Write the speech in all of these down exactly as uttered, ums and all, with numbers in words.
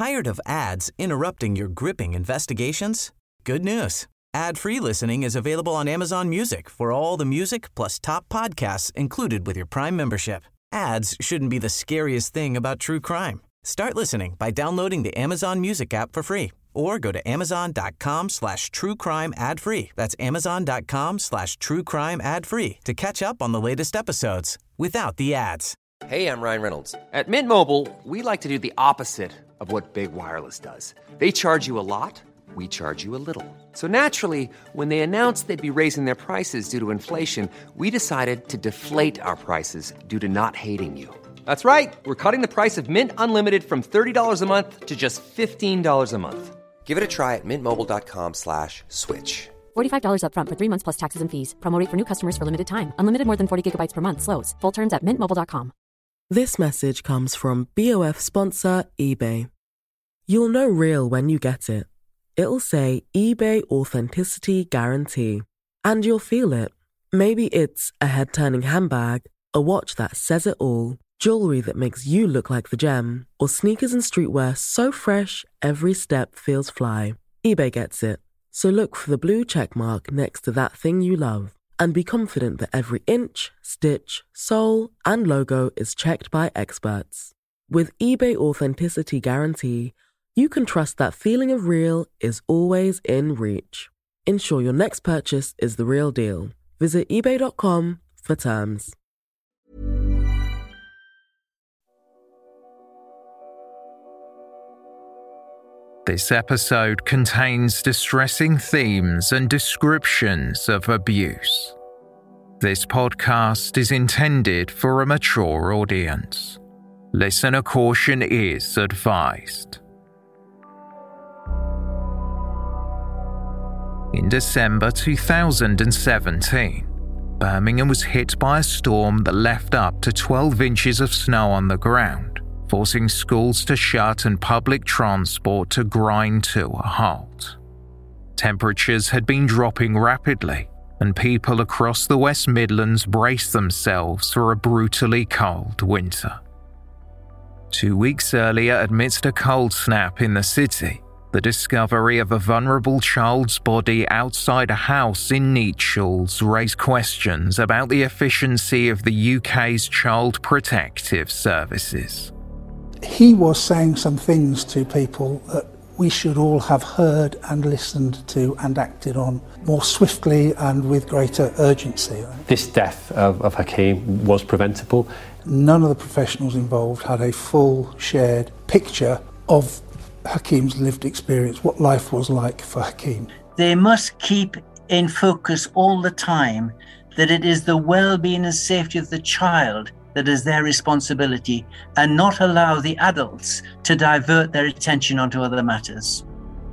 Tired of ads interrupting your gripping investigations? Good news. Ad-free listening is available on Amazon Music for all the music plus top podcasts included with your Prime membership. Ads shouldn't be the scariest thing about true crime. Start listening by downloading the Amazon Music app for free or go to amazon.com slash true crime ad free. That's amazon.com slash true crime ad free to catch up on the latest episodes without the ads. Hey, I'm Ryan Reynolds. At Mint Mobile, we like to do the opposite of what Big Wireless does. They charge you a lot. We charge you a little. So naturally, when they announced they'd be raising their prices due to inflation, we decided to deflate our prices due to not hating you. That's right. We're cutting the price of Mint Unlimited from thirty dollars a month to just fifteen dollars a month. Give it a try at mintmobile.com slash switch. forty-five dollars up front for three months plus taxes and fees. Promo rate for new customers for limited time. Unlimited more than forty gigabytes per month slows. Full terms at mint mobile dot com. This message comes from B O F sponsor eBay. You'll know real when you get it. It'll say eBay Authenticity Guarantee. And you'll feel it. Maybe it's a head-turning handbag, a watch that says it all, jewelry that makes you look like the gem, or sneakers and streetwear so fresh every step feels fly. eBay gets it. So look for the blue check mark next to that thing you love. And be confident that every inch, stitch, sole, and logo is checked by experts. With eBay Authenticity Guarantee, you can trust that feeling of real is always in reach. Ensure your next purchase is the real deal. Visit ebay dot com for terms. This episode contains distressing themes and descriptions of abuse. This podcast is intended for a mature audience. Listener caution is advised. In December two thousand seventeen, Birmingham was hit by a storm that left up to twelve inches of snow on the ground, forcing schools to shut and public transport to grind to a halt. Temperatures had been dropping rapidly, and people across the West Midlands braced themselves for a brutally cold winter. Two weeks earlier, amidst a cold snap in the city, the discovery of a vulnerable child's body outside a house in Neachles raised questions about the efficiency of the U K's Child Protective Services. He was saying some things to people that we should all have heard and listened to and acted on more swiftly and with greater urgency. This death of, of Hakeem was preventable. None of the professionals involved had a full shared picture of Hakeem's lived experience, what life was like for Hakeem. They must keep in focus all the time that it is the well-being and safety of the child that is their responsibility, and not allow the adults to divert their attention onto other matters.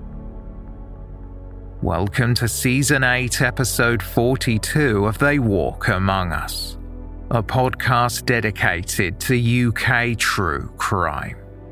Welcome to Season eight, Episode forty-two of They Walk Among Us, a podcast dedicated to U K true crime.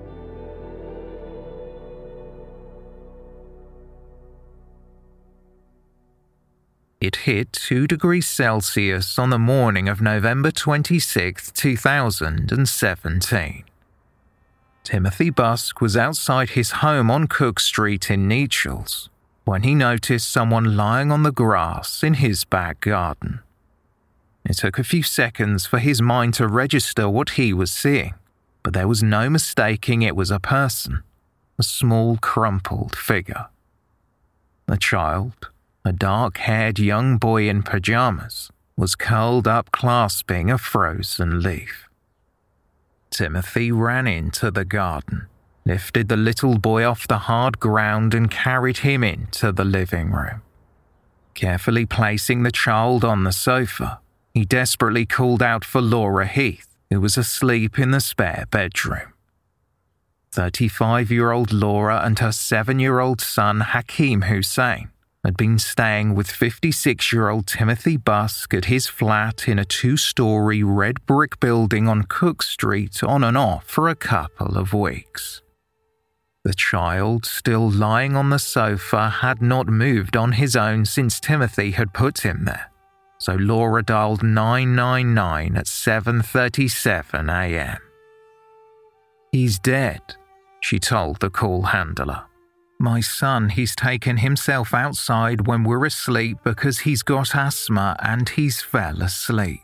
It hit two degrees Celsius on the morning of November twenty-sixth, two thousand seventeen. Timothy Busk was outside his home on Cook Street in Neachles when he noticed someone lying on the grass in his back garden. It took a few seconds for his mind to register what he was seeing, but there was no mistaking it was a person, a small crumpled figure. The child, a dark-haired young boy in pajamas, was curled up clasping a frozen leaf. Timothy ran into the garden, lifted the little boy off the hard ground and carried him into the living room. Carefully placing the child on the sofa, he desperately called out for Laura Heath, who was asleep in the spare bedroom. thirty-five-year-old Laura and her seven-year-old son Hakeem Hussein had been staying with fifty-six-year-old Timothy Busk at his flat in a two-storey red brick building on Cook Street on and off for a couple of weeks. The child, still lying on the sofa, had not moved on his own since Timothy had put him there, so Laura dialed nine nine nine at seven thirty-seven a.m. "He's dead," she told the call handler. "My son, he's taken himself outside when we're asleep because he's got asthma and he's fell asleep."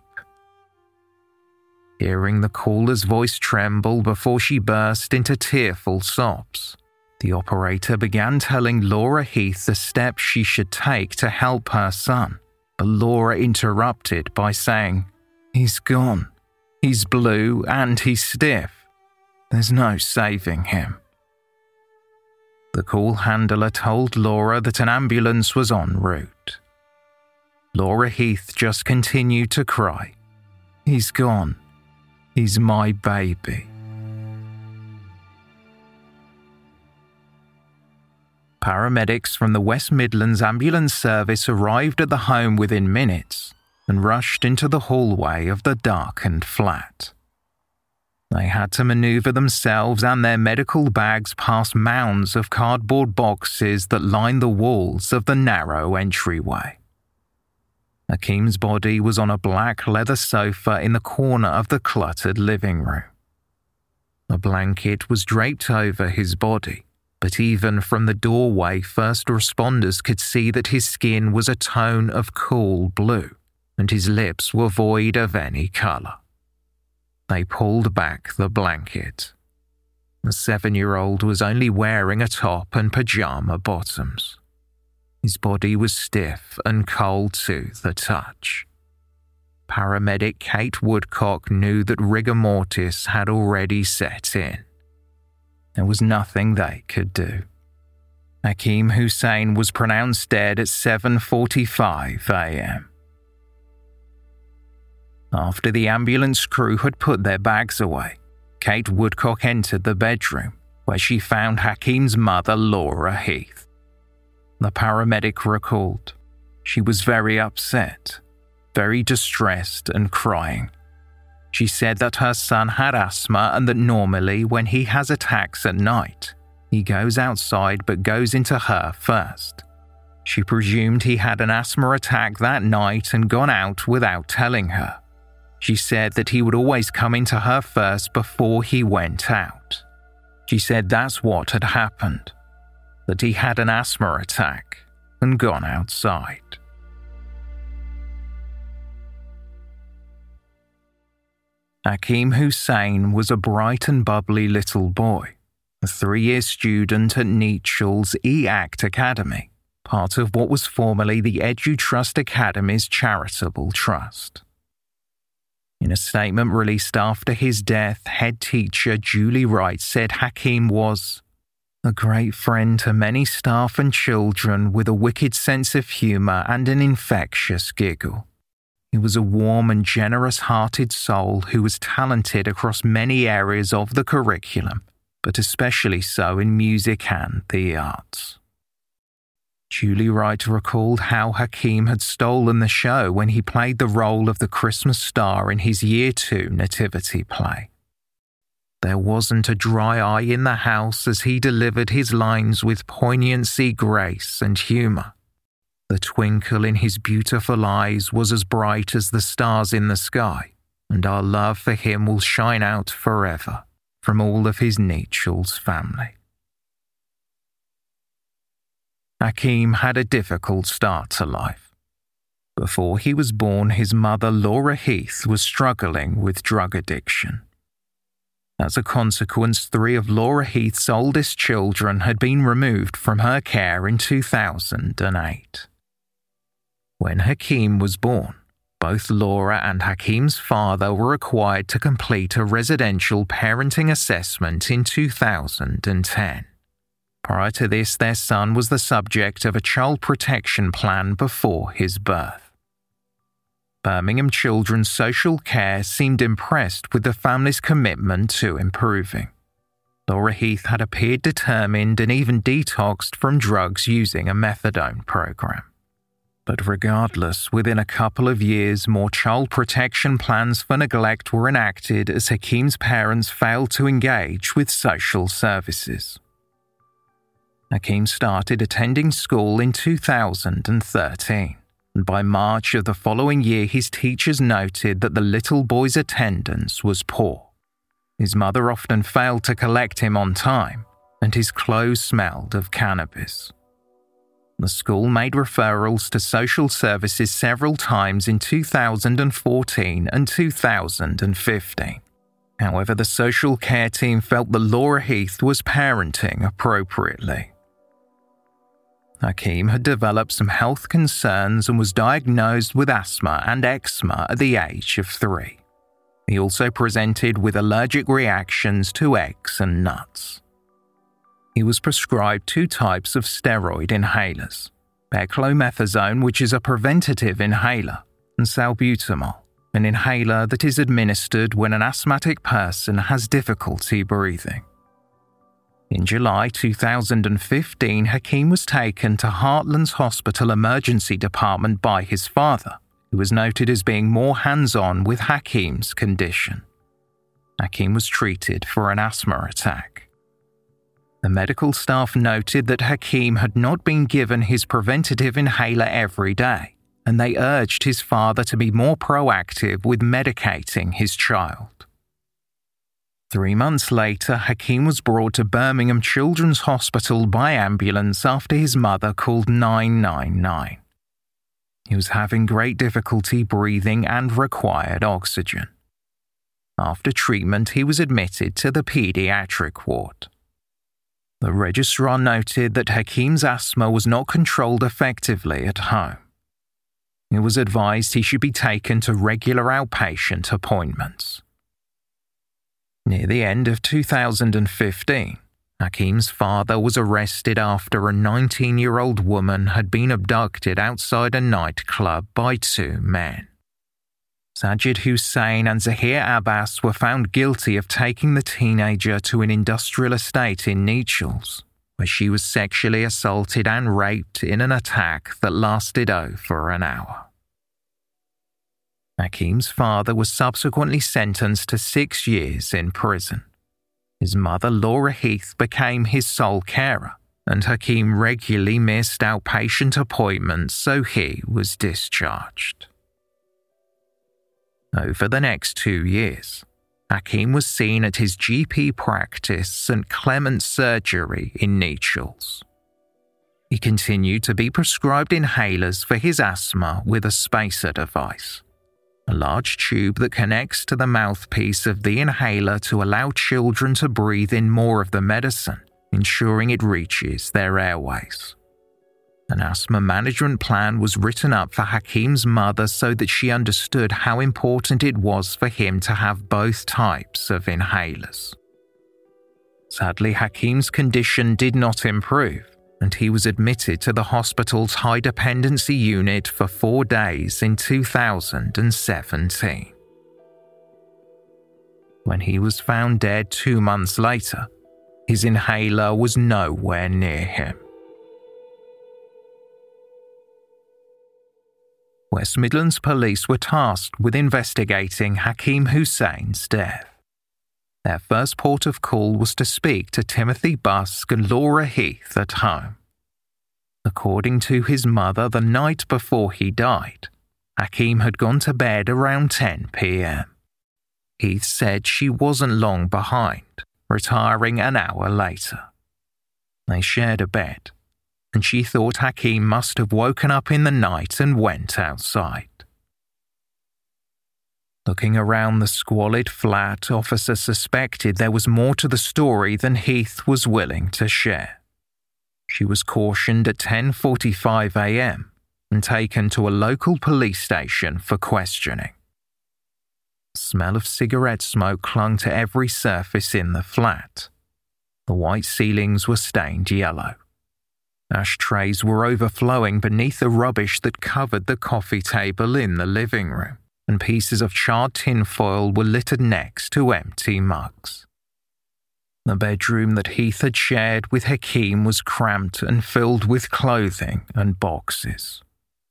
Hearing the caller's voice tremble before she burst into tearful sobs, the operator began telling Laura Heath the steps she should take to help her son, but Laura interrupted by saying, "He's gone. He's blue and he's stiff. There's no saving him." The call handler told Laura that an ambulance was en route. Laura Heath just continued to cry, "He's gone. He's my baby." Paramedics from the West Midlands Ambulance Service arrived at the home within minutes and rushed into the hallway of the darkened flat. They had to maneuver themselves and their medical bags past mounds of cardboard boxes that lined the walls of the narrow entryway. Hakeem's body was on a black leather sofa in the corner of the cluttered living room. A blanket was draped over his body, but even from the doorway, first responders could see that his skin was a tone of cool blue, and his lips were void of any colour. They pulled back the blanket. The seven-year-old was only wearing a top and pyjama bottoms. His body was stiff and cold to the touch. Paramedic Kate Woodcock knew that rigor mortis had already set in. There was nothing they could do. Hakeem Hussein was pronounced dead at seven forty-five a.m. After the ambulance crew had put their bags away, Kate Woodcock entered the bedroom, where she found Hakeem's mother, Laura Heath. The paramedic recalled, "She was very upset, very distressed and crying. She said that her son had asthma and that normally when he has attacks at night, he goes outside but goes into her first. She presumed he had an asthma attack that night and gone out without telling her. She said that he would always come into her first before he went out. She said that's what had happened, that he had an asthma attack and gone outside." Hakeem Hussein was a bright and bubbly little boy, a three-year student at Nechel's E-ACT Academy, part of what was formerly the EduTrust Academy's charitable trust. In a statement released after his death, head teacher Julie Wright said Hakeem was a great friend to many staff and children with a wicked sense of humour and an infectious giggle. He was a warm and generous-hearted soul who was talented across many areas of the curriculum, but especially so in music and the arts. Julie Wright recalled how Hakeem had stolen the show when he played the role of the Christmas star in his Year Two nativity play. There wasn't a dry eye in the house as he delivered his lines with poignancy, grace, and humour. The twinkle in his beautiful eyes was as bright as the stars in the sky, and our love for him will shine out forever from all of his Nechel's family. Hakeem had a difficult start to life. Before he was born, his mother, Laura Heath, was struggling with drug addiction. As a consequence, three of Laura Heath's oldest children had been removed from her care in two thousand eight. When Hakeem was born, both Laura and Hakeem's father were required to complete a residential parenting assessment in two thousand ten. Prior to this, their son was the subject of a child protection plan before his birth. Birmingham Children's Social Care seemed impressed with the family's commitment to improving. Laura Heath had appeared determined and even detoxed from drugs using a methadone program. But regardless, within a couple of years, more child protection plans for neglect were enacted as Hakeem's parents failed to engage with social services. Hakeem started attending school in two thousand thirteen, and by March of the following year his teachers noted that the little boy's attendance was poor. His mother often failed to collect him on time, and his clothes smelled of cannabis. The school made referrals to social services several times in two thousand fourteen and two thousand fifteen. However, the social care team felt that Laura Heath was parenting appropriately. Hakeem had developed some health concerns and was diagnosed with asthma and eczema at the age of three. He also presented with allergic reactions to eggs and nuts. He was prescribed two types of steroid inhalers, beclomethasone, which is a preventative inhaler, and salbutamol, an inhaler that is administered when an asthmatic person has difficulty breathing. In July two thousand fifteen, Hakeem was taken to Heartlands Hospital Emergency Department by his father, who was noted as being more hands-on with Hakeem's condition. Hakeem was treated for an asthma attack. The medical staff noted that Hakeem had not been given his preventative inhaler every day, and they urged his father to be more proactive with medicating his child. Three months later, Hakeem was brought to Birmingham Children's Hospital by ambulance after his mother called nine nine nine. He was having great difficulty breathing and required oxygen. After treatment, he was admitted to the paediatric ward. The registrar noted that Hakeem's asthma was not controlled effectively at home. It was advised he should be taken to regular outpatient appointments. Near the end of two thousand fifteen, Hakeem's father was arrested after a nineteen-year-old woman had been abducted outside a nightclub by two men. Sajid Hussain and Zahir Abbas were found guilty of taking the teenager to an industrial estate in Nechells, where she was sexually assaulted and raped in an attack that lasted over an hour. Hakeem's father was subsequently sentenced to six years in prison. His mother, Laura Heath, became his sole carer, and Hakeem regularly missed outpatient appointments, so he was discharged. Over the next two years, Hakeem was seen at his G P practice, St Clement's Surgery in Nechells. He continued to be prescribed inhalers for his asthma with a spacer device, a large tube that connects to the mouthpiece of the inhaler to allow children to breathe in more of the medicine, ensuring it reaches their airways. An asthma management plan was written up for Hakeem's mother so that she understood how important it was for him to have both types of inhalers. Sadly, Hakeem's condition did not improve, and he was admitted to the hospital's high dependency unit for four days in two thousand seventeen. When he was found dead two months later, his inhaler was nowhere near him. West Midlands Police were tasked with investigating Hakeem Hussain's death. Their first port of call was to speak to Timothy Busk and Laura Heath at home. According to his mother, the night before he died, Hakeem had gone to bed around ten p.m. Heath said she wasn't long behind, retiring an hour later. They shared a bed, and she thought Hakeem must have woken up in the night and went outside. Looking around the squalid flat, officers suspected there was more to the story than Heath was willing to share. She was cautioned at ten forty-five a.m. and taken to a local police station for questioning. The smell of cigarette smoke clung to every surface in the flat. The white ceilings were stained yellow. Ashtrays were overflowing beneath the rubbish that covered the coffee table in the living room, and pieces of charred tinfoil were littered next to empty mugs. The bedroom that Heath had shared with Hakeem was cramped and filled with clothing and boxes.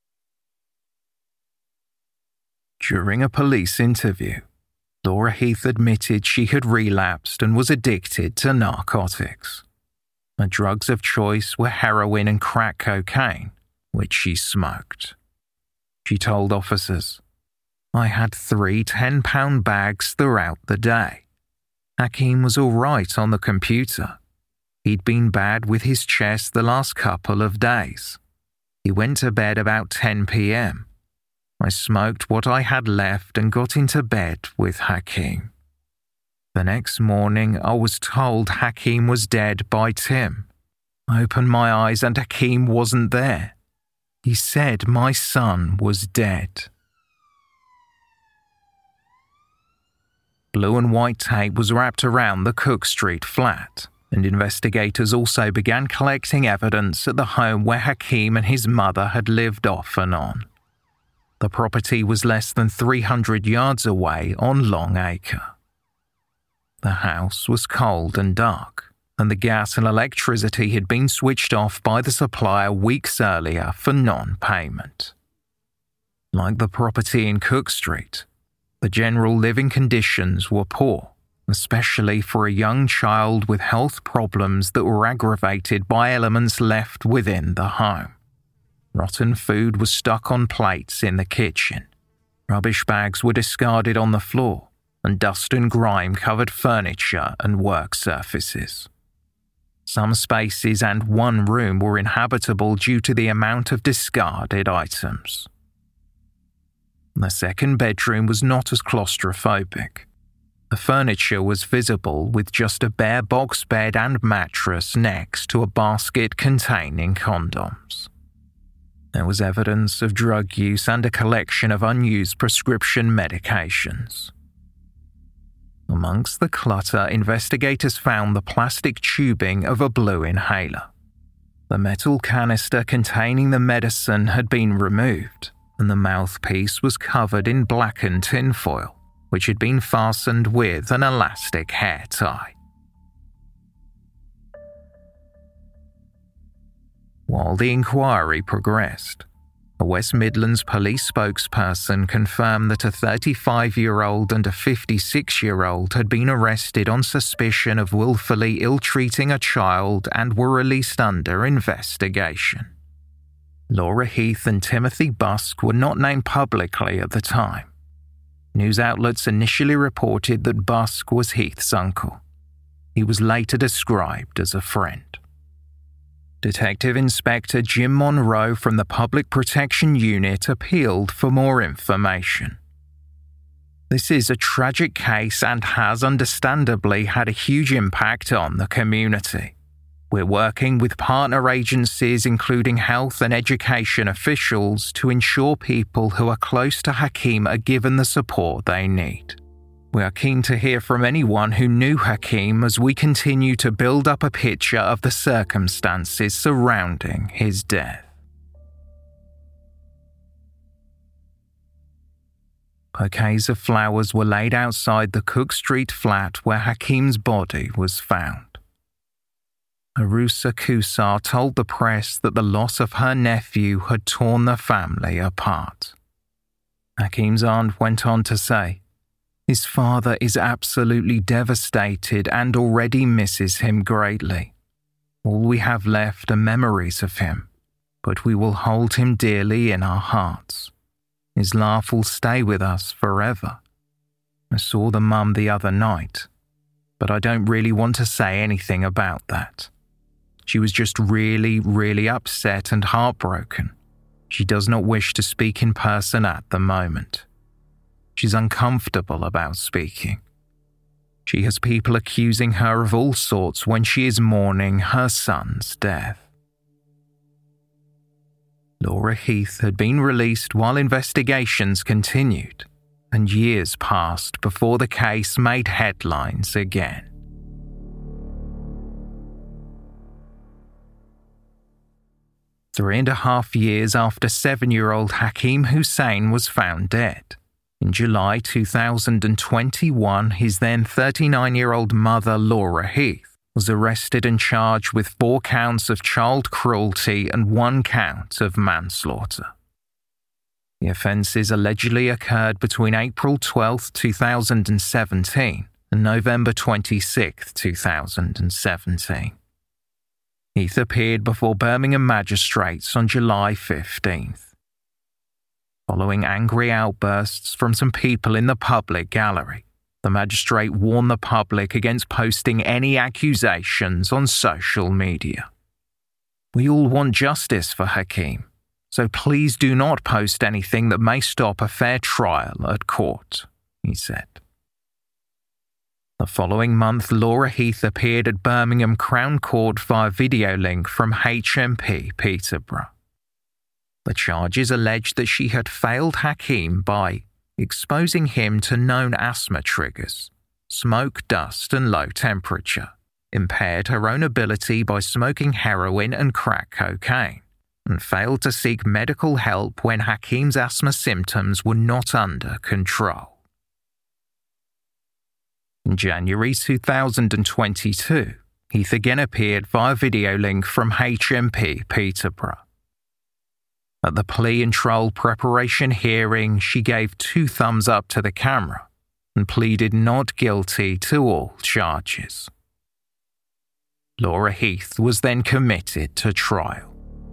During a police interview, Laura Heath admitted she had relapsed and was addicted to narcotics. Her drugs of choice were heroin and crack cocaine, which she smoked. She told officers, "I had three ten-pound bags throughout the day. Hakeem was all right on the computer. He'd been bad with his chest the last couple of days. He went to bed about ten p.m. I smoked what I had left and got into bed with Hakim. The next morning, I was told Hakim was dead by Tim. I opened my eyes and Hakim wasn't there. He said my son was dead. Blue and white tape was wrapped around the Cook Street flat, and investigators also began collecting evidence at the home where Hakim and his mother had lived off and on. The property was less than three hundred yards away on Long Acre. The house was cold and dark, and the gas and electricity had been switched off by the supplier weeks earlier for non-payment. Like the property in Cook Street, the general living conditions were poor, especially for a young child with health problems that were aggravated by elements left within the home. Rotten food was stuck on plates in the kitchen. Rubbish bags were discarded on the floor, and dust and grime covered furniture and work surfaces. Some spaces and one room were inhabitable due to the amount of discarded items. The second bedroom was not as claustrophobic. The furniture was visible with just a bare box bed and mattress next to a basket containing condoms. There was evidence of drug use and a collection of unused prescription medications. Amongst the clutter, investigators found the plastic tubing of a blue inhaler. The metal canister containing the medicine had been removed, and the mouthpiece was covered in blackened tinfoil, which had been fastened with an elastic hair tie. While the inquiry progressed, a West Midlands police spokesperson confirmed that a thirty-five-year-old and a fifty-six-year-old had been arrested on suspicion of willfully ill-treating a child and were released under investigation. Laura Heath and Timothy Busk were not named publicly at the time. News outlets initially reported that Busk was Heath's uncle. He was later described as a friend. Detective Inspector Jim Monroe from the Public Protection Unit appealed for more information. This is a tragic case and has understandably had a huge impact on the community. We're working with partner agencies including health and education officials to ensure people who are close to Hakim are given the support they need. We are keen to hear from anyone who knew Hakim as we continue to build up a picture of the circumstances surrounding his death. Bouquets of flowers were laid outside the Cook Street flat where Hakim's body was found. Arusa Kusar told the press that the loss of her nephew had torn the family apart. Hakim's aunt went on to say, "His father is absolutely devastated and already misses him greatly. All we have left are memories of him, but we will hold him dearly in our hearts. His laugh will stay with us forever. I saw the mum the other night, but I don't really want to say anything about that. She was just really, really upset and heartbroken. She does not wish to speak in person at the moment. She's uncomfortable about speaking. She has people accusing her of all sorts when she is mourning her son's death." Laura Heath had been released while investigations continued, and years passed before the case made headlines again. Three and a half years after seven-year-old Hakim Hussein was found dead, in July two thousand twenty-one, his then thirty-nine-year-old mother, Laura Heath, was arrested and charged with four counts of child cruelty and one count of manslaughter. The offences allegedly occurred between April twelfth, two thousand seventeen and November twenty-sixth, two thousand seventeen. Heath appeared before Birmingham magistrates on July fifteenth. Following angry outbursts from some people in the public gallery, The magistrate warned the public against posting any accusations on social media. "We all want justice for Hakeem, so please do not post anything that may stop a fair trial at court," he said. The following month, Laura Heath appeared at Birmingham Crown Court via video link from H M P Peterborough. The charges alleged that she had failed Hakeem by exposing him to known asthma triggers, smoke, dust and low temperature, impaired her own ability by smoking heroin and crack cocaine, and failed to seek medical help when Hakeem's asthma symptoms were not under control. In January two thousand twenty-two, Heath again appeared via video link from H M P Peterborough. At the plea and trial preparation hearing, she gave two thumbs up to the camera and pleaded not guilty to all charges. Laura Heath was then committed to trial.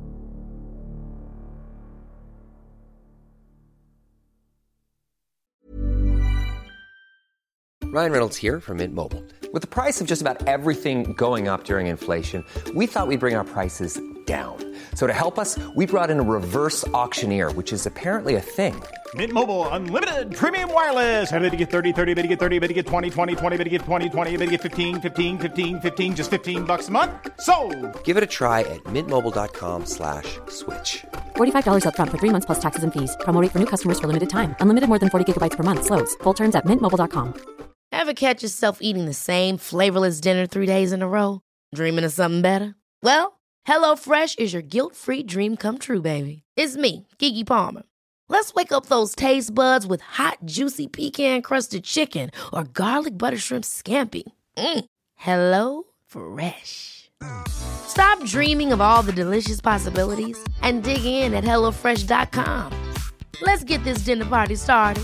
Ryan Reynolds here from Mint Mobile. With the price of just about everything going up during inflation, we thought we'd bring our prices down. So to help us, we brought in a reverse auctioneer, which is apparently a thing. Mint Mobile Unlimited Premium Wireless. How to get thirty, thirty, how to get thirty, how to get twenty, twenty, twenty, how to get twenty, twenty, how to get fifteen, fifteen, fifteen, fifteen, just fifteen bucks a month? Sold! Give it a try at mintmobile.com slash switch. forty-five dollars up front for three months plus taxes and fees. Promo rate for new customers for limited time. Unlimited more than forty gigabytes per month. Slows full terms at mint mobile dot com. Ever catch yourself eating the same flavorless dinner three days in a row? Dreaming of something better? Well, HelloFresh is your guilt-free dream come true, baby. It's me, Keke Palmer. Let's wake up those taste buds with hot, juicy pecan-crusted chicken or garlic butter shrimp scampi. Mm. Hello Fresh. Stop dreaming of all the delicious possibilities and dig in at hello fresh dot com. Let's get this dinner party started.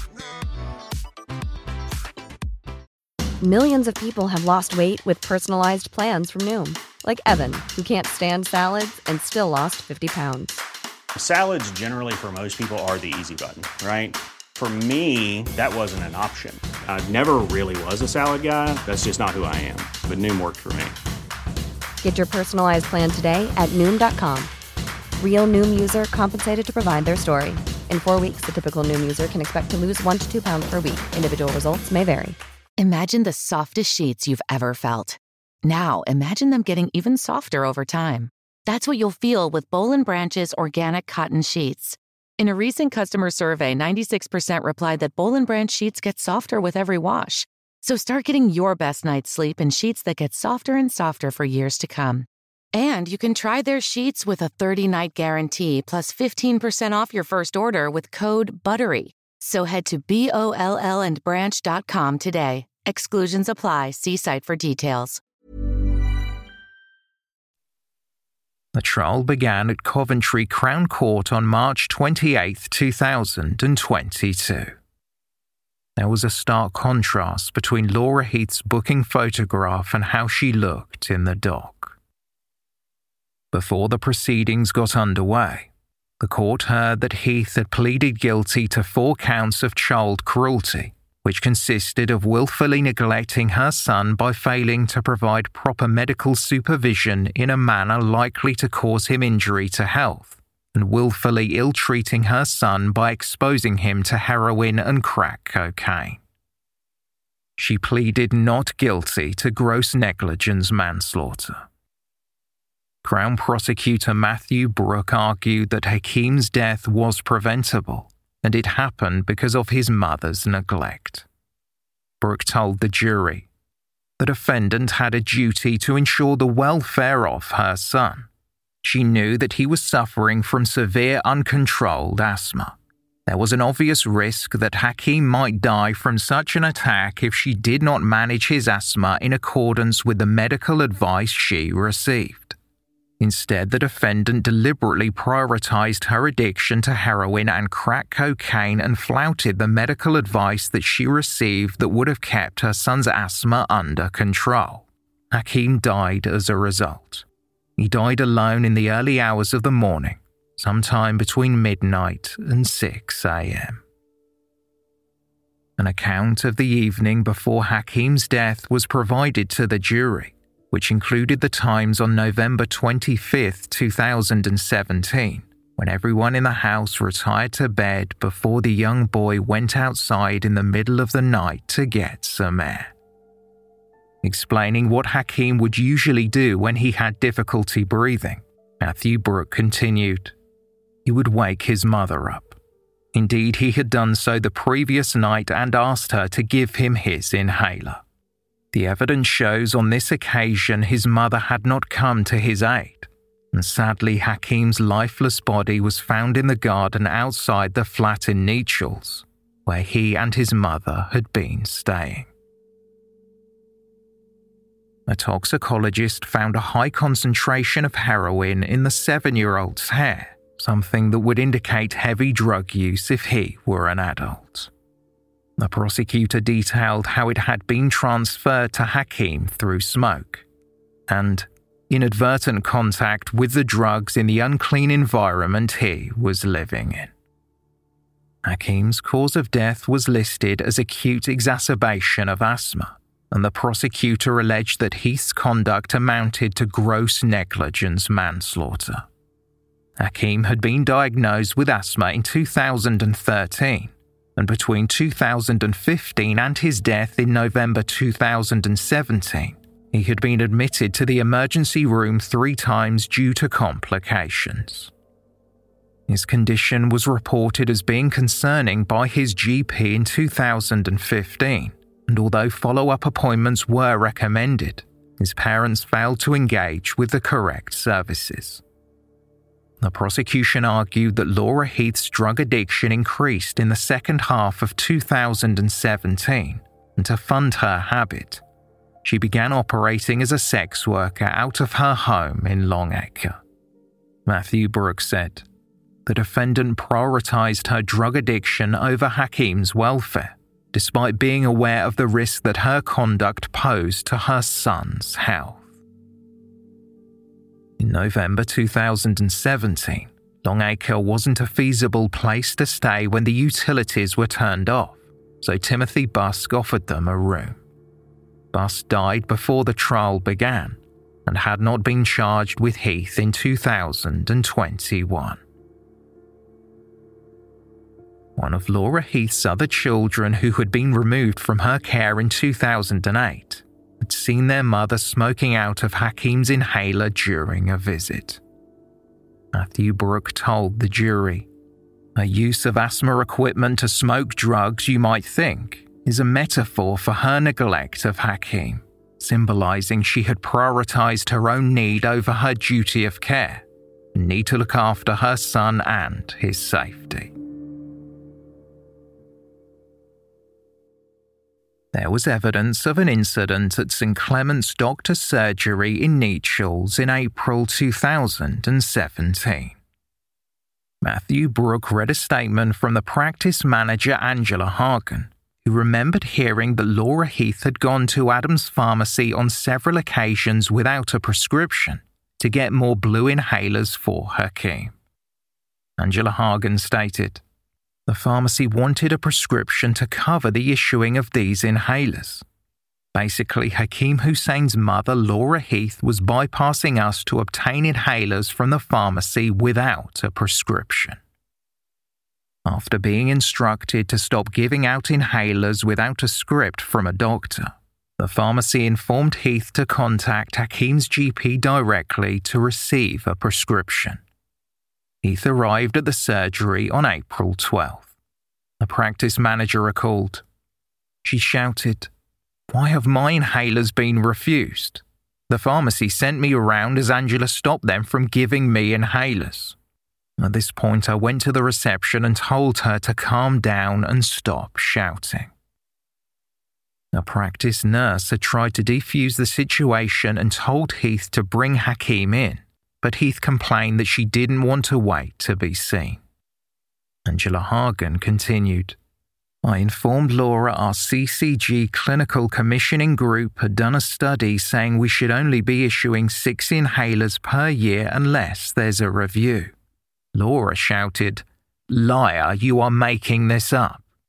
Millions of people have lost weight with personalized plans from Noom. Like Evan, who can't stand salads and still lost fifty pounds. Salads generally for most people are the easy button, right? For me, that wasn't an option. I never really was a salad guy. That's just not who I am. But Noom worked for me. Get your personalized plan today at Noom dot com. Real Noom user compensated to provide their story. In four weeks, the typical Noom user can expect to lose one to two pounds per week. Individual results may vary. Imagine the softest sheets you've ever felt. Now, imagine them getting even softer over time. That's what you'll feel with Boll and Branch's organic cotton sheets. In a recent customer survey, ninety-six percent replied that Boll and Branch sheets get softer with every wash. So start getting your best night's sleep in sheets that get softer and softer for years to come. And you can try their sheets with a thirty-night guarantee plus fifteen percent off your first order with code BUTTERY. So head to B O L L and branch dot com today. Exclusions apply. See site for details. The trial began at Coventry Crown Court on March twenty-eighth, two thousand twenty-two. There was a stark contrast between Laura Heath's booking photograph and how she looked in the dock. Before the proceedings got underway, the court heard that Heath had pleaded guilty to four counts of child cruelty, which consisted of willfully neglecting her son by failing to provide proper medical supervision in a manner likely to cause him injury to health, and willfully ill-treating her son by exposing him to heroin and crack cocaine. She pleaded not guilty to gross negligence manslaughter. Crown Prosecutor Matthew Brooke argued that Hakeem's death was preventable, and it happened because of his mother's neglect. Brooke told the jury, the defendant had a duty to ensure the welfare of her son. She knew that he was suffering from severe uncontrolled asthma. There was an obvious risk that Hakeem might die from such an attack if she did not manage his asthma in accordance with the medical advice she received. Instead, the defendant deliberately prioritized her addiction to heroin and crack cocaine and flouted the medical advice that she received that would have kept her son's asthma under control. Hakeem died as a result. He died alone in the early hours of the morning, sometime between midnight and six a.m. An account of the evening before Hakeem's death was provided to the jury, which included the times on November twenty-fifth, two thousand seventeen, when everyone in the house retired to bed before the young boy went outside in the middle of the night to get some air. Explaining what Hakeem would usually do when he had difficulty breathing, Matthew Brook continued, "He would wake his mother up. Indeed, he had done so the previous night and asked her to give him his inhaler. The evidence shows on this occasion his mother had not come to his aid, and sadly Hakeem's lifeless body was found in the garden outside the flat in Nechells, where he and his mother had been staying." A toxicologist found a high concentration of heroin in the seven-year-old's hair, something that would indicate heavy drug use if he were an adult. The prosecutor detailed how it had been transferred to Hakeem through smoke and inadvertent contact with the drugs in the unclean environment he was living in. Hakeem's cause of death was listed as acute exacerbation of asthma, and the prosecutor alleged that Heath's conduct amounted to gross negligence manslaughter. Hakeem had been diagnosed with asthma in two thousand thirteen, and between two thousand fifteen and his death in November two thousand seventeen, he had been admitted to the emergency room three times due to complications. His condition was reported as being concerning by his G P in two thousand fifteen, and although follow-up appointments were recommended, his parents failed to engage with the correct services. The prosecution argued that Laura Heath's drug addiction increased in the second half of two thousand seventeen, and to fund her habit, she began operating as a sex worker out of her home in Longacre. Matthew Brooks said, "The defendant prioritized her drug addiction over Hakeem's welfare, despite being aware of the risk that her conduct posed to her son's health." In November two thousand seventeen, Longacre wasn't a feasible place to stay when the utilities were turned off, so Timothy Busk offered them a room. Busk died before the trial began and had not been charged with Heath in two thousand twenty-one. One of Laura Heath's other children, who had been removed from her care in two thousand eight, had seen their mother smoking out of Hakeem's inhaler during a visit. Matthew Brook told the jury, "Her use of asthma equipment to smoke drugs, you might think, is a metaphor for her neglect of Hakeem, symbolizing she had prioritized her own need over her duty of care, and need to look after her son and his safety." There was evidence of an incident at Saint Clement's Doctor's Surgery in Nechells in April two thousand seventeen. Matthew Brook read a statement from the practice manager Angela Hagen, who remembered hearing that Laura Heath had gone to Adams Pharmacy on several occasions without a prescription to get more blue inhalers for Hakeem. Angela Hagen stated, "The pharmacy wanted a prescription to cover the issuing of these inhalers. Basically, Hakeem Hussein's mother, Laura Heath, was bypassing us to obtain inhalers from the pharmacy without a prescription." After being instructed to stop giving out inhalers without a script from a doctor, the pharmacy informed Heath to contact Hakeem's G P directly to receive a prescription. Heath arrived at the surgery on April twelfth. The practice manager recalled, "She shouted, 'Why have my inhalers been refused? The pharmacy sent me around as Angela stopped them from giving me inhalers.' At this point, I went to the reception and told her to calm down and stop shouting." A practice nurse had tried to defuse the situation and told Heath to bring Hakeem in, but Heath complained that she didn't want to wait to be seen. Angela Hagen continued, "I informed Laura our C C G clinical commissioning group had done a study saying we should only be issuing six inhalers per year unless there's a review. Laura shouted, 'Liar, you are making this up.'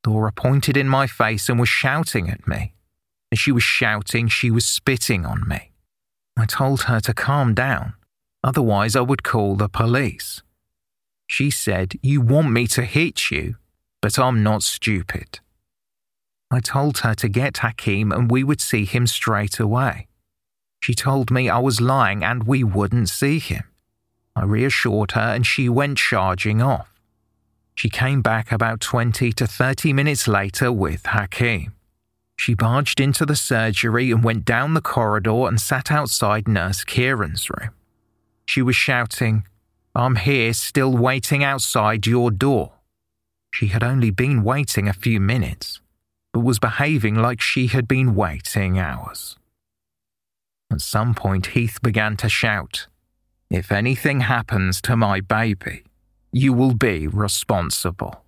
Laura pointed in my face and was shouting at me. As she was shouting, she was spitting on me. I told her to calm down, otherwise I would call the police. She said, "You want me to hit you, but I'm not stupid." I told her to get Hakeem and we would see him straight away. She told me I was lying and we wouldn't see him. I reassured her and she went charging off. She came back about twenty to thirty minutes later with Hakeem. She barged into the surgery and went down the corridor and sat outside Nurse Kieran's room. She was shouting, "I'm here still waiting outside your door." She had only been waiting a few minutes, but was behaving like she had been waiting hours. At some point, Heath began to shout, "If anything happens to my baby, you will be responsible."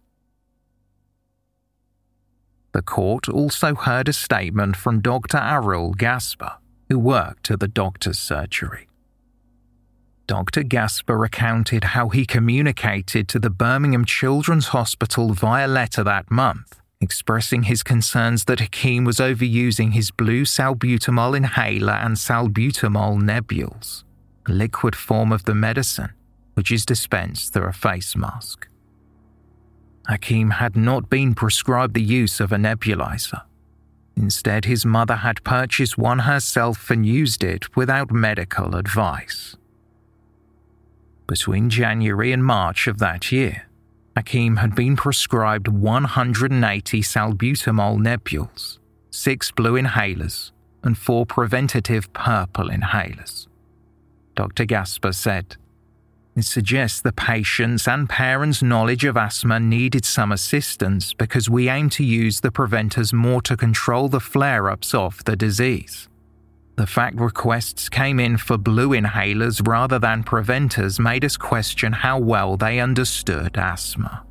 The court also heard a statement from Doctor Arul Gasper, who worked at the doctor's surgery. Doctor Gasper recounted how he communicated to the Birmingham Children's Hospital via letter that month, expressing his concerns that Hakeem was overusing his blue salbutamol inhaler and salbutamol nebules, a liquid form of the medicine, which is dispensed through a face mask. Hakeem had not been prescribed the use of a nebulizer. Instead, his mother had purchased one herself and used it without medical advice. Between January and March of that year, Hakeem had been prescribed one hundred eighty salbutamol nebules, six blue inhalers, and four preventative purple inhalers. Doctor Gasper said, "It suggests the patient's and parents' knowledge of asthma needed some assistance because we aim to use the preventers more to control the flare-ups of the disease. The fact requests came in for blue inhalers rather than preventers made us question how well they understood asthma."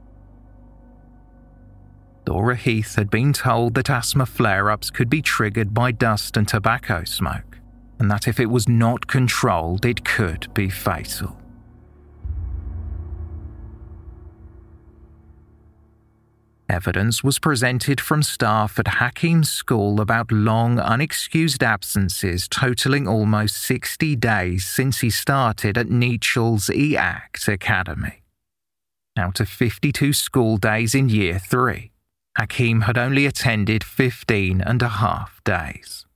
Laura Heath had been told that asthma flare-ups could be triggered by dust and tobacco smoke, and that if it was not controlled, it could be fatal. Evidence was presented from staff at Hakeem's school about long, unexcused absences totaling almost sixty days since he started at Nechel's E A C T Academy. Out of fifty-two school days in year three, Hakeem had only attended fifteen and a half days.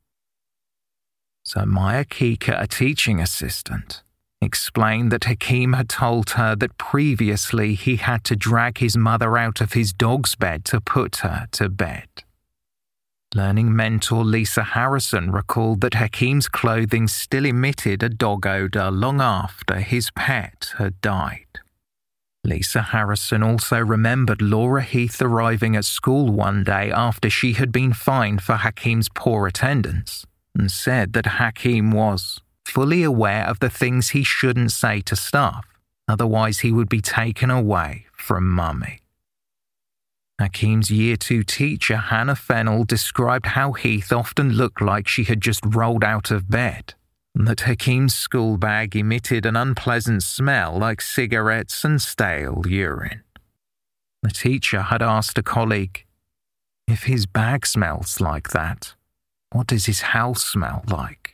So Maya Kika, a teaching assistant, explained that Hakeem had told her that previously he had to drag his mother out of his dog's bed to put her to bed. Learning mentor Lisa Harrison recalled that Hakeem's clothing still emitted a dog odour long after his pet had died. Lisa Harrison also remembered Laura Heath arriving at school one day after she had been fined for Hakeem's poor attendance and said that Hakeem was fully aware of the things he shouldn't say to staff, otherwise he would be taken away from Mummy. Hakeem's year two teacher Hannah Fennell described how Heath often looked like she had just rolled out of bed, and that Hakeem's school bag emitted an unpleasant smell like cigarettes and stale urine. The teacher had asked a colleague, "If his bag smells like that, what does his house smell like?"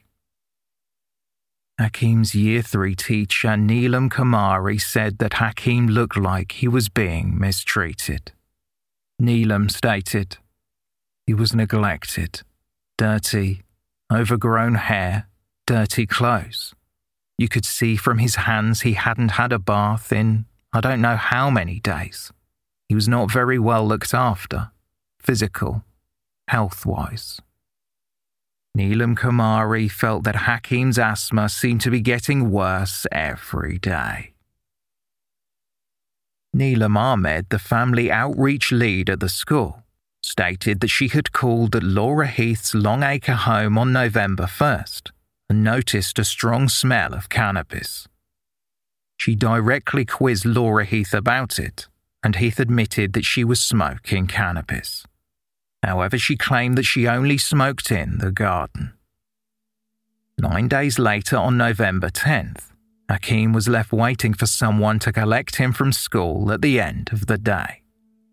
Hakeem's year three teacher Neelam Kumari said that Hakeem looked like he was being mistreated. Neelam stated, "He was neglected, dirty, overgrown hair, dirty clothes. You could see from his hands he hadn't had a bath in I don't know how many days. He was not very well looked after, physical, health-wise." Neelam Kumari felt that Hakeem's asthma seemed to be getting worse every day. Neelam Ahmed, the family outreach lead at the school, stated that she had called at Laura Heath's Longacre home on November first and noticed a strong smell of cannabis. She directly quizzed Laura Heath about it, and Heath admitted that she was smoking cannabis. However, she claimed that she only smoked in the garden. Nine days later, on November tenth, Hakeem was left waiting for someone to collect him from school at the end of the day.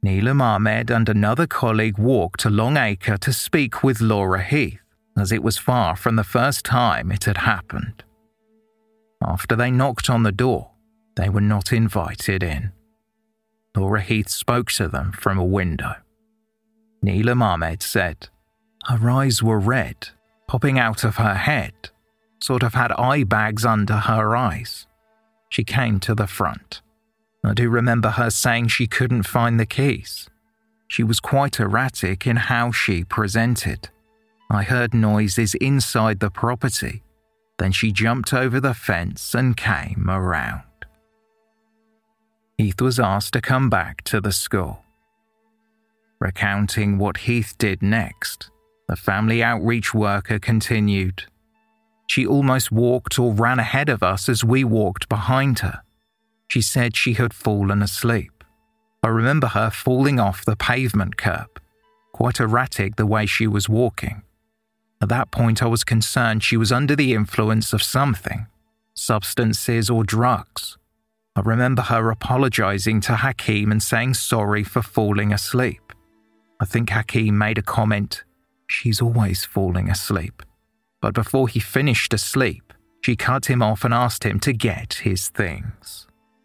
Neelam Ahmed and another colleague walked to Long Acre to speak with Laura Heath, as it was far from the first time it had happened. After they knocked on the door, they were not invited in. Laura Heath spoke to them from a window. Neelam Ahmed said, her eyes were red, popping out of her head, sort of had eye bags under her eyes. She came to the front. I do remember her saying she couldn't find the keys. She was quite erratic in how she presented. I heard noises inside the property. Then she jumped over the fence and came around. Heath was asked to come back to the school. Recounting what Heath did next, the family outreach worker continued. She almost walked or ran ahead of us as we walked behind her. She said she had fallen asleep. I remember her falling off the pavement curb, quite erratic the way she was walking. At that point I was concerned she was under the influence of something, substances or drugs. I remember her apologizing to Hakeem and saying sorry for falling asleep. I think Hakeem made a comment, she's always falling asleep. But before he finished asleep, she cut him off and asked him to get his things.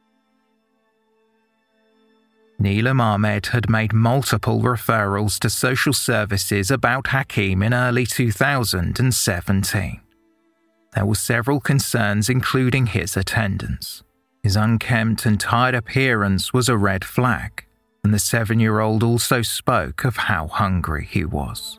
Neelam Ahmed had made multiple referrals to social services about Hakeem in early two thousand seventeen. There were several concerns, including his attendance. His unkempt and tired appearance was a red flag, and the seven-year-old also spoke of how hungry he was.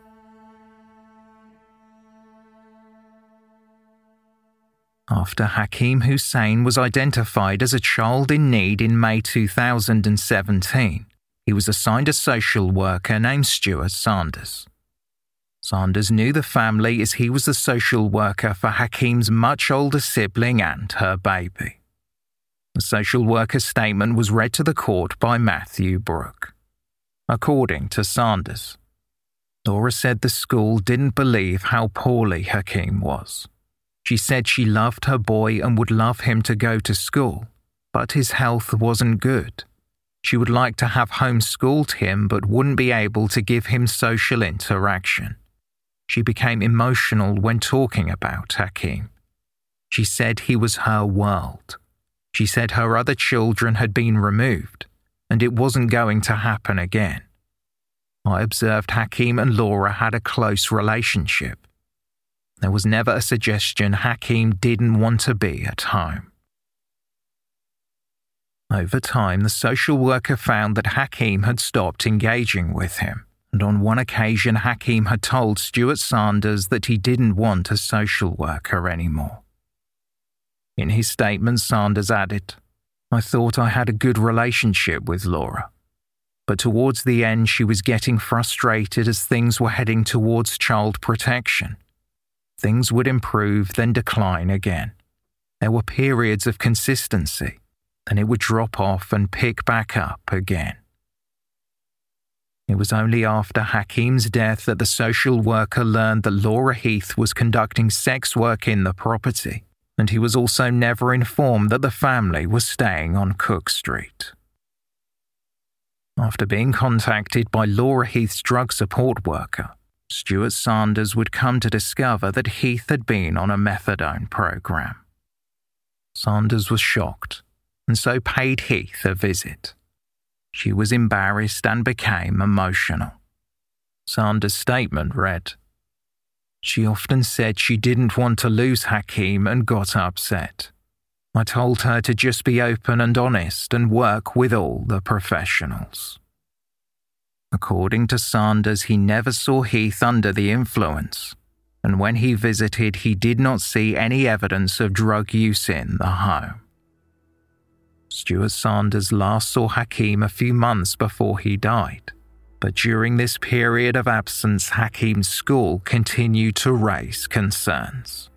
After Hakeem Hussein was identified as a child in need in May two thousand seventeen, he was assigned a social worker named Stuart Sanders. Sanders knew the family as he was the social worker for Hakeem's much older sibling and her baby. The social worker's statement was read to the court by Matthew Brooke. According to Sanders, Laura said the school didn't believe how poorly Hakeem was. She said she loved her boy and would love him to go to school, but his health wasn't good. She would like to have homeschooled him but wouldn't be able to give him social interaction. She became emotional when talking about Hakeem. She said he was her world. She said her other children had been removed, and it wasn't going to happen again. I observed Hakeem and Laura had a close relationship. There was never a suggestion Hakeem didn't want to be at home. Over time, the social worker found that Hakeem had stopped engaging with him, and on one occasion Hakeem had told Stuart Sanders that he didn't want a social worker anymore. In his statement, Sanders added, "I thought I had a good relationship with Laura, but towards the end she was getting frustrated as things were heading towards child protection. Things would improve, then decline again. There were periods of consistency, then it would drop off and pick back up again." It was only after Hakeem's death that the social worker learned that Laura Heath was conducting sex work in the property, and he was also never informed that the family was staying on Cook Street. After being contacted by Laura Heath's drug support worker, Stuart Sanders would come to discover that Heath had been on a methadone program. Sanders was shocked, and so paid Heath a visit. She was embarrassed and became emotional. Sanders' statement read, "She often said she didn't want to lose Hakeem and got upset. I told her to just be open and honest and work with all the professionals." According to Sanders, he never saw Heath under the influence, and when he visited, he did not see any evidence of drug use in the home. Stuart Sanders last saw Hakeem a few months before he died, but during this period of absence, Hakeem's school continued to raise concerns.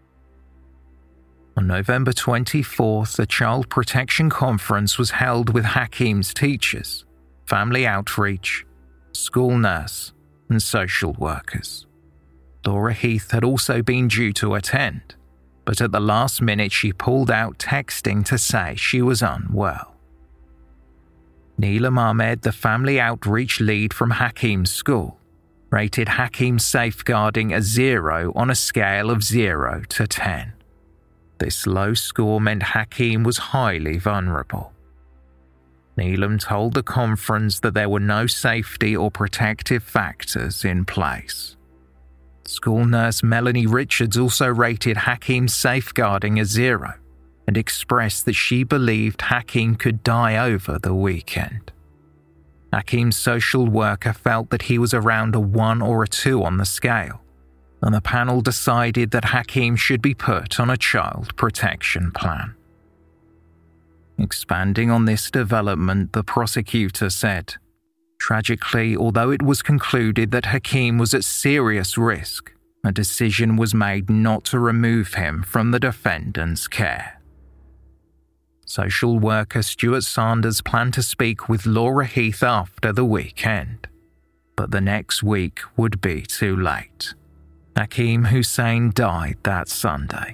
On November twenty-fourth, a child protection conference was held with Hakeem's teachers, family outreach, school nurse, and social workers. Laura Heath had also been due to attend, but at the last minute she pulled out, texting to say she was unwell. Neelam Ahmed, the family outreach lead from Hakim's school, rated Hakim's safeguarding a zero on a scale of zero to ten. This low score meant Hakim was highly vulnerable. Neelam told the conference that there were no safety or protective factors in place. School nurse Melanie Richards also rated Hakim's safeguarding a zero and expressed that she believed Hakim could die over the weekend. Hakim's social worker felt that he was around a one or a two on the scale, and the panel decided that Hakim should be put on a child protection plan. Expanding on this development, the prosecutor said, "Tragically, although it was concluded that Hakim was at serious risk, a decision was made not to remove him from the defendant's care." Social worker Stuart Sanders planned to speak with Laura Heath after the weekend, but the next week would be too late. Hakim Hussein died that Sunday.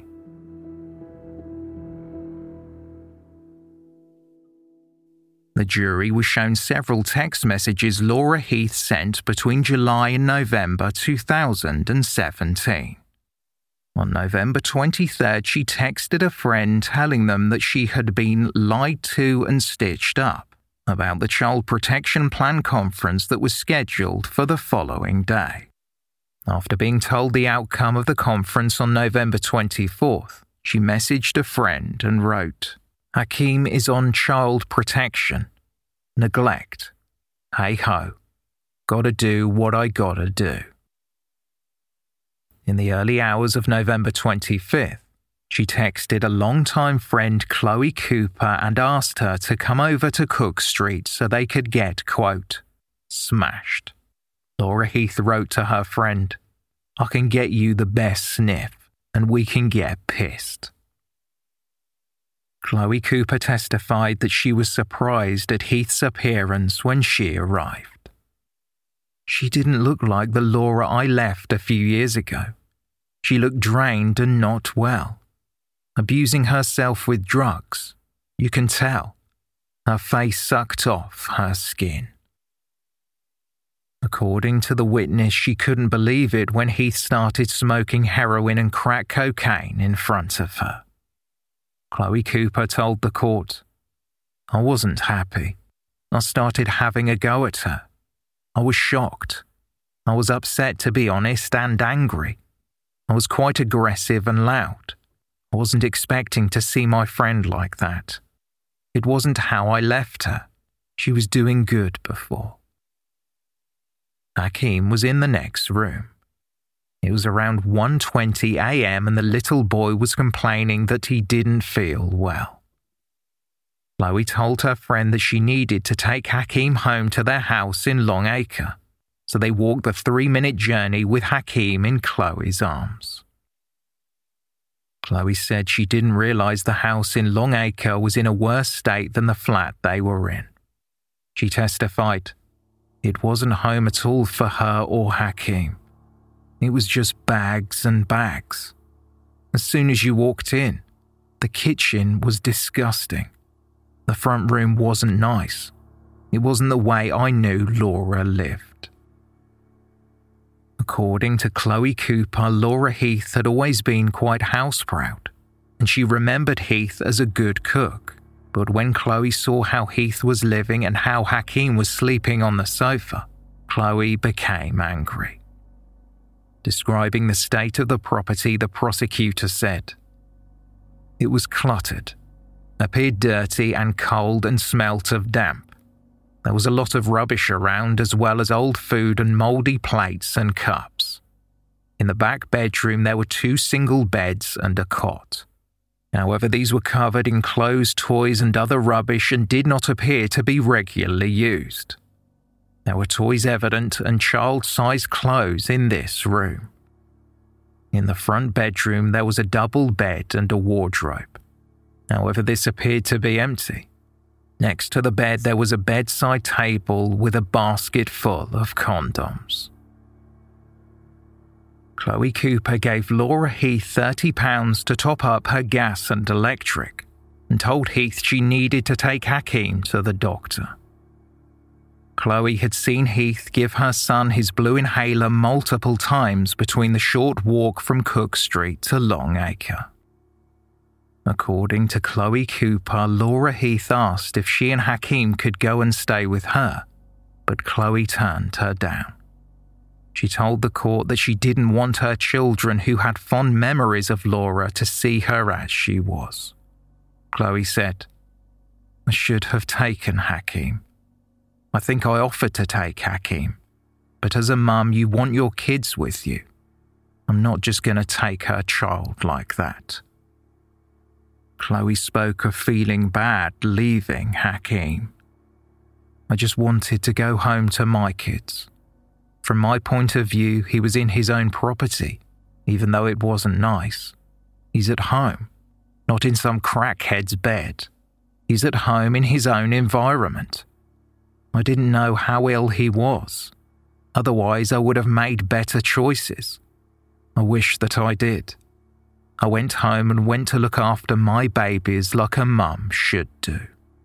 The jury was shown several text messages Laura Heath sent between July and November two thousand seventeen. On November twenty-third, she texted a friend telling them that she had been lied to and stitched up about the Child Protection Plan conference that was scheduled for the following day. After being told the outcome of the conference on November twenty-fourth, she messaged a friend and wrote, "Hakim is on child protection. Neglect. Hey ho. Gotta do what I gotta do." In the early hours of November twenty-fifth, she texted a longtime friend Chloe Cooper and asked her to come over to Cook Street so they could get, quote, smashed. Laura Heath wrote to her friend, "I can get you the best sniff and we can get pissed." Chloe Cooper testified that she was surprised at Heath's appearance when she arrived. "She didn't look like the Laura I left a few years ago. She looked drained and not well. Abusing herself with drugs. You can tell. Her face sucked off her skin." According to the witness, she couldn't believe it when Heath started smoking heroin and crack cocaine in front of her. Chloe Cooper told the court, "I wasn't happy. I started having a go at her. I was shocked. I was upset, to be honest, and angry. I was quite aggressive and loud. I wasn't expecting to see my friend like that. It wasn't how I left her. She was doing good before." Hakim was in the next room. It was around one twenty a.m. and the little boy was complaining that he didn't feel well. Chloe told her friend that she needed to take Hakim home to their house in Longacre, so they walked the three-minute journey with Hakim in Chloe's arms. Chloe said she didn't realize the house in Longacre was in a worse state than the flat they were in. She testified, "It wasn't home at all for her or Hakim. It was just bags and bags. As soon as you walked in, the kitchen was disgusting. The front room wasn't nice. It wasn't the way I knew Laura lived." According to Chloe Cooper, Laura Heath had always been quite house-proud, and she remembered Heath as a good cook. But when Chloe saw how Heath was living and how Hakim was sleeping on the sofa, Chloe became angry. Describing the state of the property, the prosecutor said, "It was cluttered, appeared dirty and cold and smelt of damp. There was a lot of rubbish around, as well as old food and mouldy plates and cups. In the back bedroom there were two single beds and a cot. However, these were covered in clothes, toys and other rubbish and did not appear to be regularly used. There were toys evident and child-sized clothes in this room. In the front bedroom there was a double bed and a wardrobe. However, this appeared to be empty. Next to the bed there was a bedside table with a basket full of condoms." Chloe Cooper gave Laura Heath thirty pounds to top up her gas and electric and told Heath she needed to take Hakim to the doctor. Chloe had seen Heath give her son his blue inhaler multiple times between the short walk from Cook Street to Longacre. According to Chloe Cooper, Laura Heath asked if she and Hakeem could go and stay with her, but Chloe turned her down. She told the court that she didn't want her children who had fond memories of Laura to see her as she was. Chloe said, "I should have taken Hakeem. I think I offered to take Hakeem, but as a mum, you want your kids with you. I'm not just going to take her child like that." Chloe spoke of feeling bad leaving Hakeem. "I just wanted to go home to my kids. From my point of view, he was in his own property, even though it wasn't nice. He's at home, not in some crackhead's bed. He's at home in his own environment. I didn't know how ill he was. Otherwise, I would have made better choices. I wish that I did. I went home and went to look after my babies like a mum should do."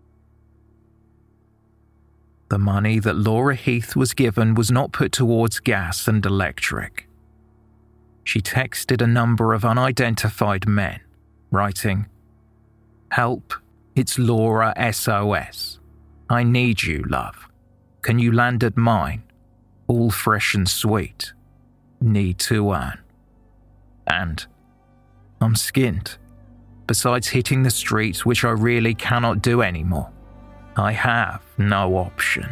The money that Laura Heath was given was not put towards gas and electric. She texted a number of unidentified men, writing, "Help, it's Laura S O S. I need you, love. Can you land at mine? All fresh and sweet. Need to earn." And, "I'm skinned. Besides hitting the streets, which I really cannot do anymore, I have no option."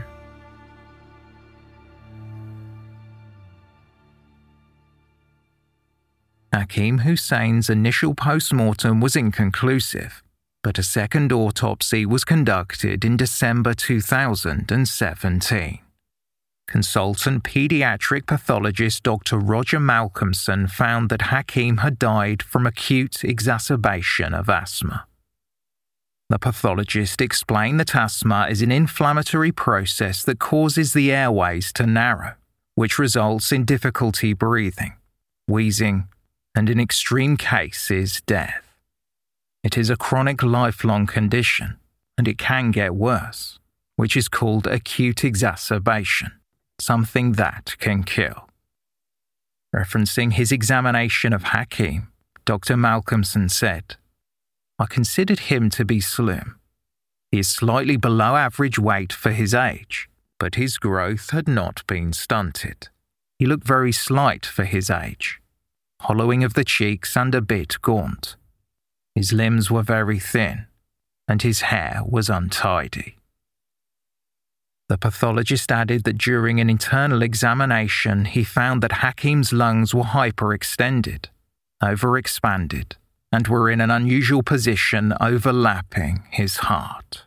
Hakeem Hussein's initial post-mortem was inconclusive, but a second autopsy was conducted in December two thousand seventeen. Consultant pediatric pathologist Doctor Roger Malcolmson found that Hakeem had died from acute exacerbation of asthma. The pathologist explained that asthma is an inflammatory process that causes the airways to narrow, which results in difficulty breathing, wheezing, and in extreme cases, death. It is a chronic lifelong condition, and it can get worse, which is called acute exacerbation, something that can kill. Referencing his examination of Hakeem, Doctor Malcolmson said, "I considered him to be slim. He is slightly below average weight for his age, but his growth had not been stunted. He looked very slight for his age, hollowing of the cheeks and a bit gaunt. His limbs were very thin, and his hair was untidy." The pathologist added that during an internal examination, he found that Hakeem's lungs were hyperextended, overexpanded, and were in an unusual position overlapping his heart.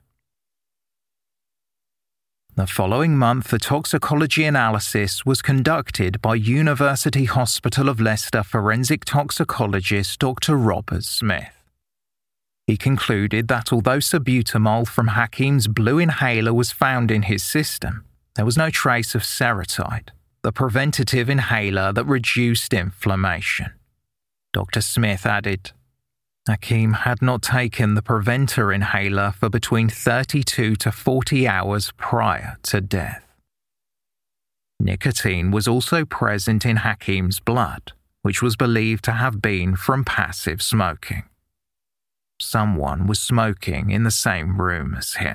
The following month, a toxicology analysis was conducted by University Hospital of Leicester forensic toxicologist Doctor Robert Smith. He concluded that although salbutamol from Hakeem's blue inhaler was found in his system, there was no trace of Seretide, the preventative inhaler that reduced inflammation. Doctor Smith added, "Hakeem had not taken the preventer inhaler for between thirty-two to forty hours prior to death." Nicotine was also present in Hakeem's blood, which was believed to have been from passive smoking. Someone was smoking in the same room as him.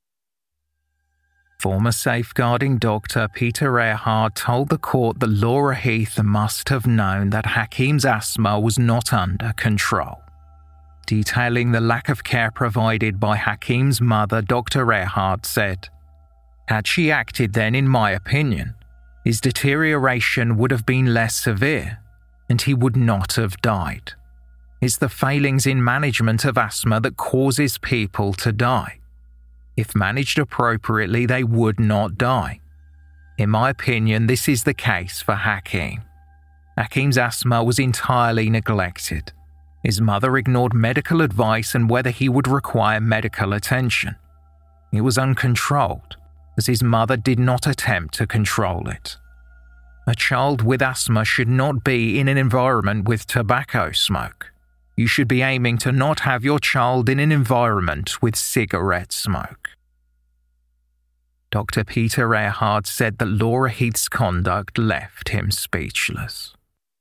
Former safeguarding doctor Peter Earhart told the court that Laura Heath must have known that Hakeem's asthma was not under control. Detailing the lack of care provided by Hakeem's mother, Doctor Earhart said, "Had she acted then, in my opinion, his deterioration would have been less severe, and he would not have died. It's the failings in management of asthma that causes people to die. If managed appropriately, they would not die. In my opinion, this is the case for Hakeem. Hakeem's asthma was entirely neglected. His mother ignored medical advice and whether he would require medical attention. It was uncontrolled, as his mother did not attempt to control it. A child with asthma should not be in an environment with tobacco smoke. You should be aiming to not have your child in an environment with cigarette smoke." Doctor Peter Erhard said that Laura Heath's conduct left him speechless.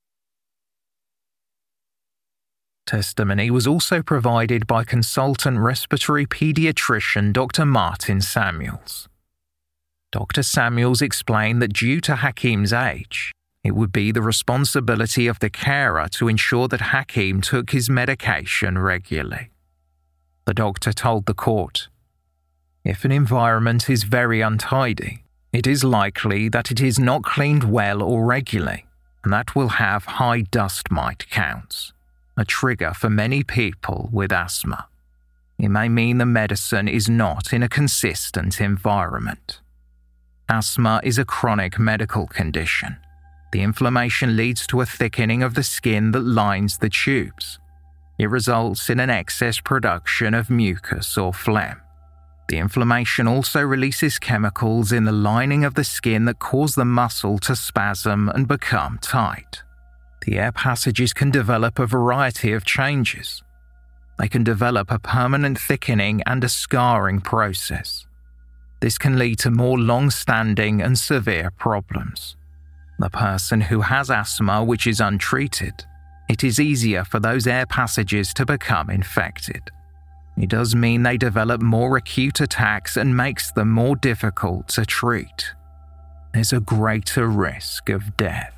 Testimony was also provided by consultant respiratory paediatrician Doctor Martin Samuels. Doctor Samuels explained that due to Hakeem's age, it would be the responsibility of the carer to ensure that Hakeem took his medication regularly. The doctor told the court, "If an environment is very untidy, it is likely that it is not cleaned well or regularly, and that will have high dust mite counts, a trigger for many people with asthma. It may mean the medicine is not in a consistent environment. Asthma is a chronic medical condition. The inflammation leads to a thickening of the skin that lines the tubes. It results in an excess production of mucus or phlegm. The inflammation also releases chemicals in the lining of the skin that cause the muscle to spasm and become tight. The air passages can develop a variety of changes. They can develop a permanent thickening and a scarring process. This can lead to more long-standing and severe problems. The person who has asthma which is untreated, it is easier for those air passages to become infected. It does mean they develop more acute attacks and makes them more difficult to treat. There's a greater risk of death."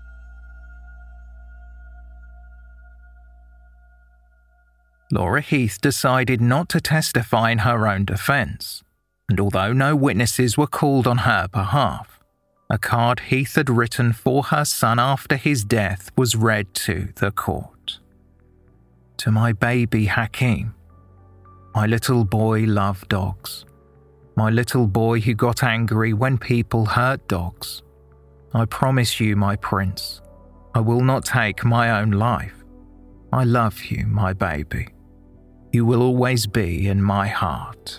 Laura Heath decided not to testify in her own defence, and although no witnesses were called on her behalf, a card Heath had written for her son after his death was read to the court. "To my baby Hakeem, my little boy loved dogs. My little boy who got angry when people hurt dogs. I promise you, my prince, I will not take my own life. I love you, my baby. You will always be in my heart."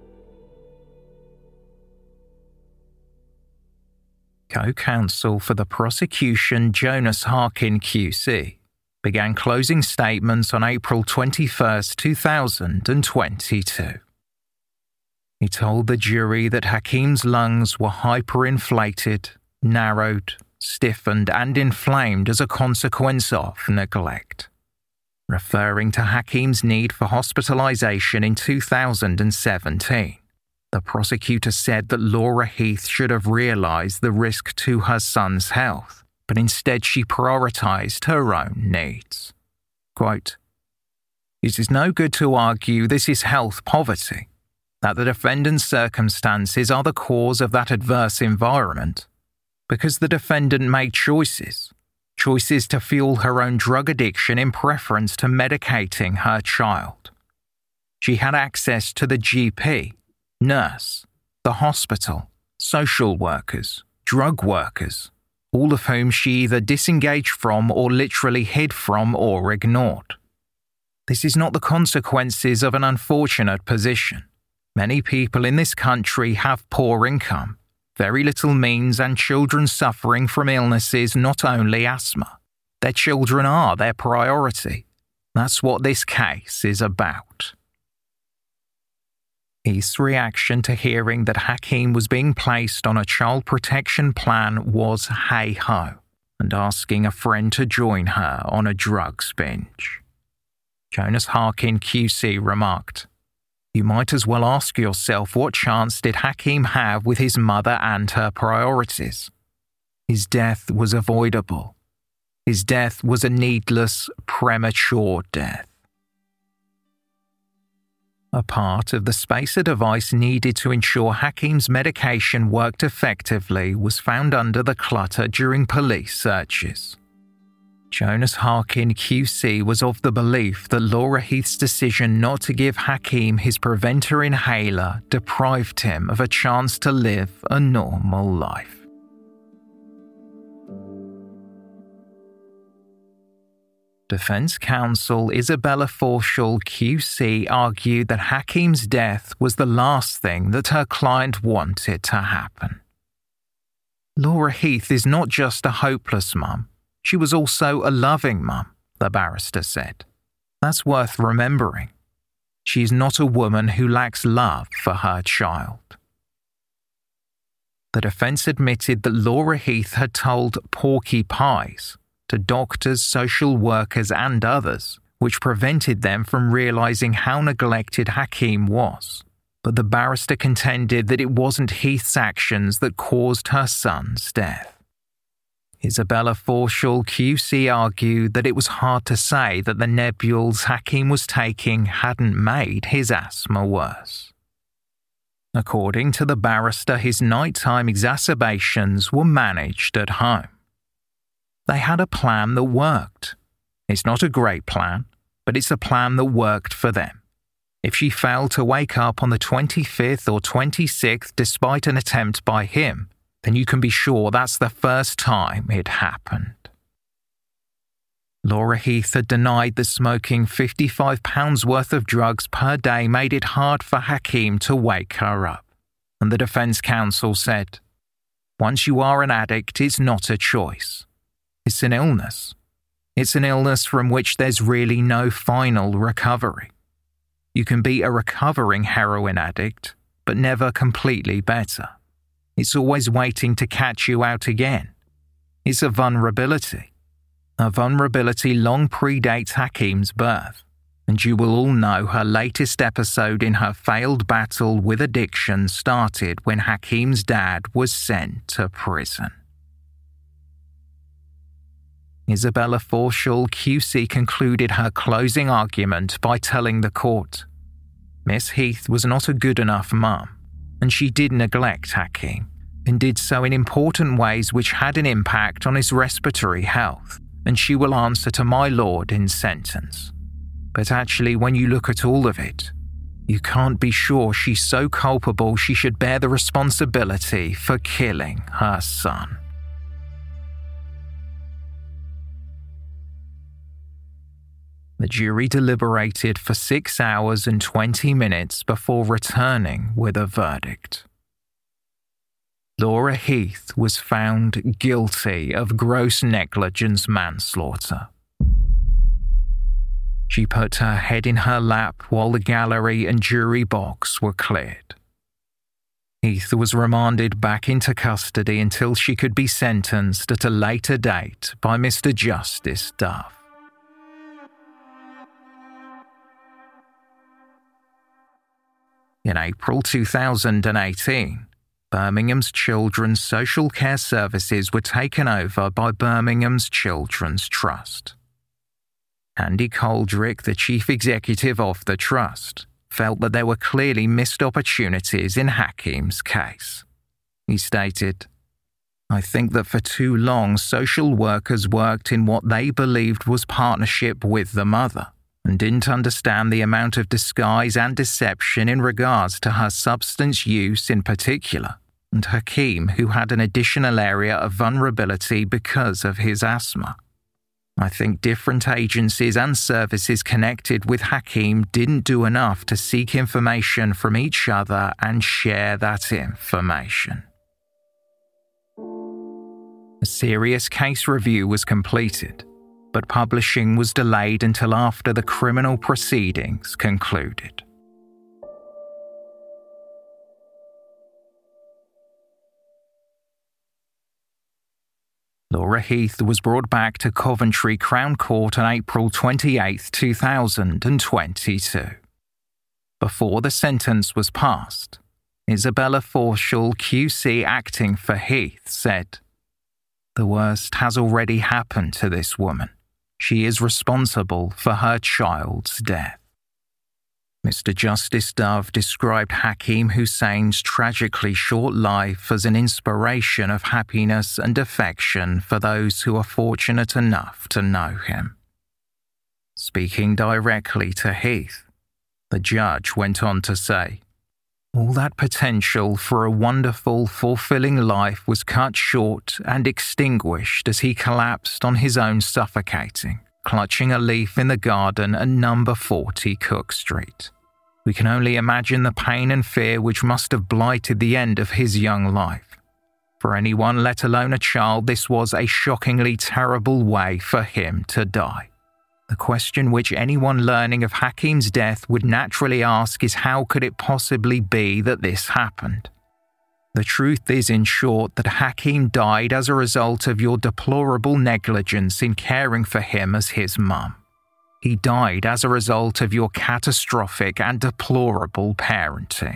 Co-counsel for the prosecution, Jonas Harkin Q C, began closing statements on April twenty-first, two thousand twenty-two. He told the jury that Hakeem's lungs were hyperinflated, narrowed, stiffened and inflamed as a consequence of neglect. Referring to Hakeem's need for hospitalization in two thousand seventeen, the prosecutor said that Laura Heath should have realized the risk to her son's health, but instead she prioritized her own needs. Quote, "It is no good to argue this is health poverty, that the defendant's circumstances are the cause of that adverse environment, because the defendant made choices, choices to fuel her own drug addiction in preference to medicating her child. She had access to the G P, nurse, the hospital, social workers, drug workers, all of whom she either disengaged from or literally hid from or ignored. This is not the consequences of an unfortunate position. Many people in this country have poor income, very little means and children suffering from illnesses, not only asthma. Their children are their priority. That's what this case is about." Heath's reaction to hearing that Hakeem was being placed on a child protection plan was hey-ho, and asking a friend to join her on a drugs binge. Jonas Harkin Q C remarked, "You might as well ask yourself what chance did Hakeem have with his mother and her priorities? His death was avoidable. His death was a needless, premature death." A part of the spacer device needed to ensure Hakeem's medication worked effectively was found under the clutter during police searches. Jonas Harkin Q C was of the belief that Laura Heath's decision not to give Hakeem his preventer inhaler deprived him of a chance to live a normal life. Defense counsel Isabella Forshall Q C argued that Hakeem's death was the last thing that her client wanted to happen. Laura Heath is not just a hopeless mum, she was also a loving mum, the barrister said. That's worth remembering. She is not a woman who lacks love for her child. The defence admitted that Laura Heath had told porky pies to doctors, social workers and others, which prevented them from realising how neglected Hakim was. But the barrister contended that it wasn't Heath's actions that caused her son's death. Isabella Forshall Q C argued that it was hard to say that the nebules Hakim was taking hadn't made his asthma worse. According to the barrister, his nighttime exacerbations were managed at home. They had a plan that worked. It's not a great plan, but it's a plan that worked for them. If she failed to wake up on the twenty-fifth or twenty-sixth despite an attempt by him, then you can be sure that's the first time it happened. Laura Heath had denied that smoking fifty-five pounds worth of drugs per day made it hard for Hakim to wake her up, and the defence counsel said, "Once you are an addict, it's not a choice. It's an illness. It's an illness from which there's really no final recovery. You can be a recovering heroin addict, but never completely better. It's always waiting to catch you out again. It's a vulnerability. A vulnerability long predates Hakim's birth, and you will all know her latest episode in her failed battle with addiction started when Hakim's dad was sent to prison." Isabella Forshall Q C concluded her closing argument by telling the court, Miss Heath was not a good enough mum, and she did neglect Hakim, and did so in important ways which had an impact on his respiratory health, and she will answer to my lord in sentence. But actually, when you look at all of it, you can't be sure she's so culpable she should bear the responsibility for killing her son. The jury deliberated for six hours and twenty minutes before returning with a verdict. Laura Heath was found guilty of gross negligence manslaughter. She put her head in her lap while the gallery and jury box were cleared. Heath was remanded back into custody until she could be sentenced at a later date by Mister Justice Dove. In April two thousand eighteen, Birmingham's Children's Social Care Services were taken over by Birmingham's Children's Trust. Andy Coldrick, the chief executive of the trust, felt that there were clearly missed opportunities in Hakim's case. He stated, "I think that for too long social workers worked in what they believed was partnership with the mother, and didn't understand the amount of disguise and deception in regards to her substance use in particular, and Hakim, who had an additional area of vulnerability because of his asthma. I think different agencies and services connected with Hakim didn't do enough to seek information from each other and share that information." A serious case review was completed, but publishing was delayed until after the criminal proceedings concluded. Laura Heath was brought back to Coventry Crown Court on April twenty-eighth, two thousand twenty-two. Before the sentence was passed, Isabella Forshall Q C acting for Heath said, "The worst has already happened to this woman. She is responsible for her child's death." Mister Justice Dove described Hakim Hussein's tragically short life as an inspiration of happiness and affection for those who are fortunate enough to know him. Speaking directly to Heath, the judge went on to say, "All that potential for a wonderful, fulfilling life was cut short and extinguished as he collapsed on his own suffocating, clutching a leaf in the garden at number forty Cook Street. We can only imagine the pain and fear which must have blighted the end of his young life. For anyone, let alone a child, this was a shockingly terrible way for him to die. The question which anyone learning of Hakim's death would naturally ask is how could it possibly be that this happened? The truth is, in short, that Hakim died as a result of your deplorable negligence in caring for him as his mum. He died as a result of your catastrophic and deplorable parenting.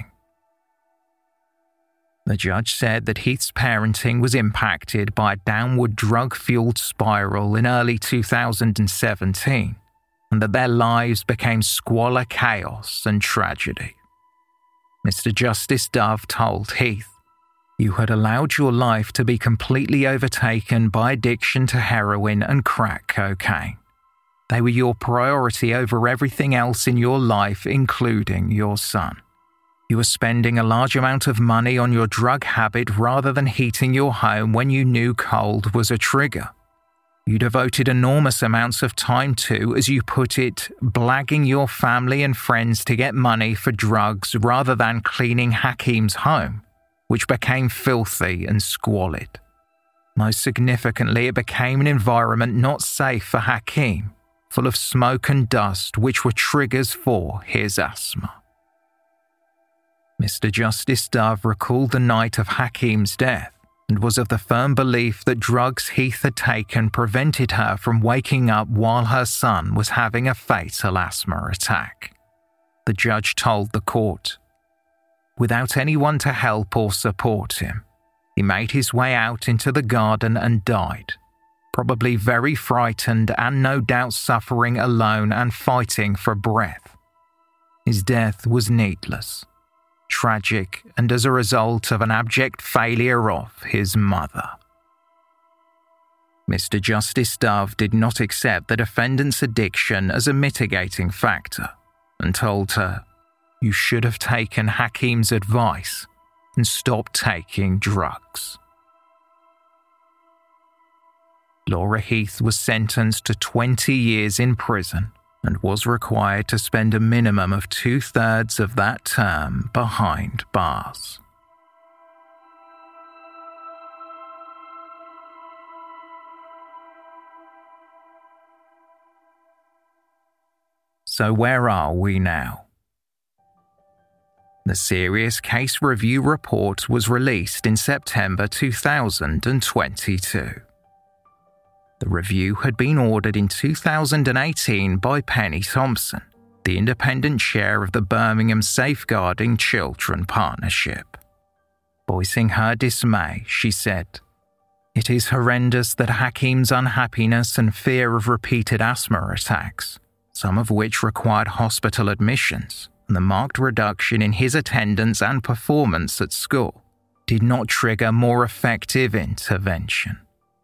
The judge said that Heath's parenting was impacted by a downward drug-fueled spiral in early two thousand seventeen, and that their lives became squalor, chaos, and tragedy. Mister Justice Dove told Heath, "You had allowed your life to be completely overtaken by addiction to heroin and crack cocaine. They were your priority over everything else in your life, including your son. You were spending a large amount of money on your drug habit rather than heating your home when you knew cold was a trigger. You devoted enormous amounts of time to, as you put it, blagging your family and friends to get money for drugs rather than cleaning Hakim's home, which became filthy and squalid. Most significantly, it became an environment not safe for Hakim, full of smoke and dust which were triggers for his asthma." Mister Justice Dove recalled the night of Hakim's death and was of the firm belief that drugs Heath had taken prevented her from waking up while her son was having a fatal asthma attack. The judge told the court, "Without anyone to help or support him, he made his way out into the garden and died, probably very frightened and no doubt suffering alone and fighting for breath. His death was needless, tragic, and as a result of an abject failure of his mother." Mister Justice Dove did not accept the defendant's addiction as a mitigating factor and told her, "You should have taken Hakim's advice and stopped taking drugs." Laura Heath was sentenced to twenty years in prison and was required to spend a minimum of two-thirds of that term behind bars. So where are we now? The Serious Case Review report was released in September two thousand twenty-two. The review had been ordered in two thousand eighteen by Penny Thompson, the independent chair of the Birmingham Safeguarding Children Partnership. Voicing her dismay, she said, "It is horrendous that Hakim's unhappiness and fear of repeated asthma attacks, some of which required hospital admissions, and the marked reduction in his attendance and performance at school, did not trigger more effective intervention."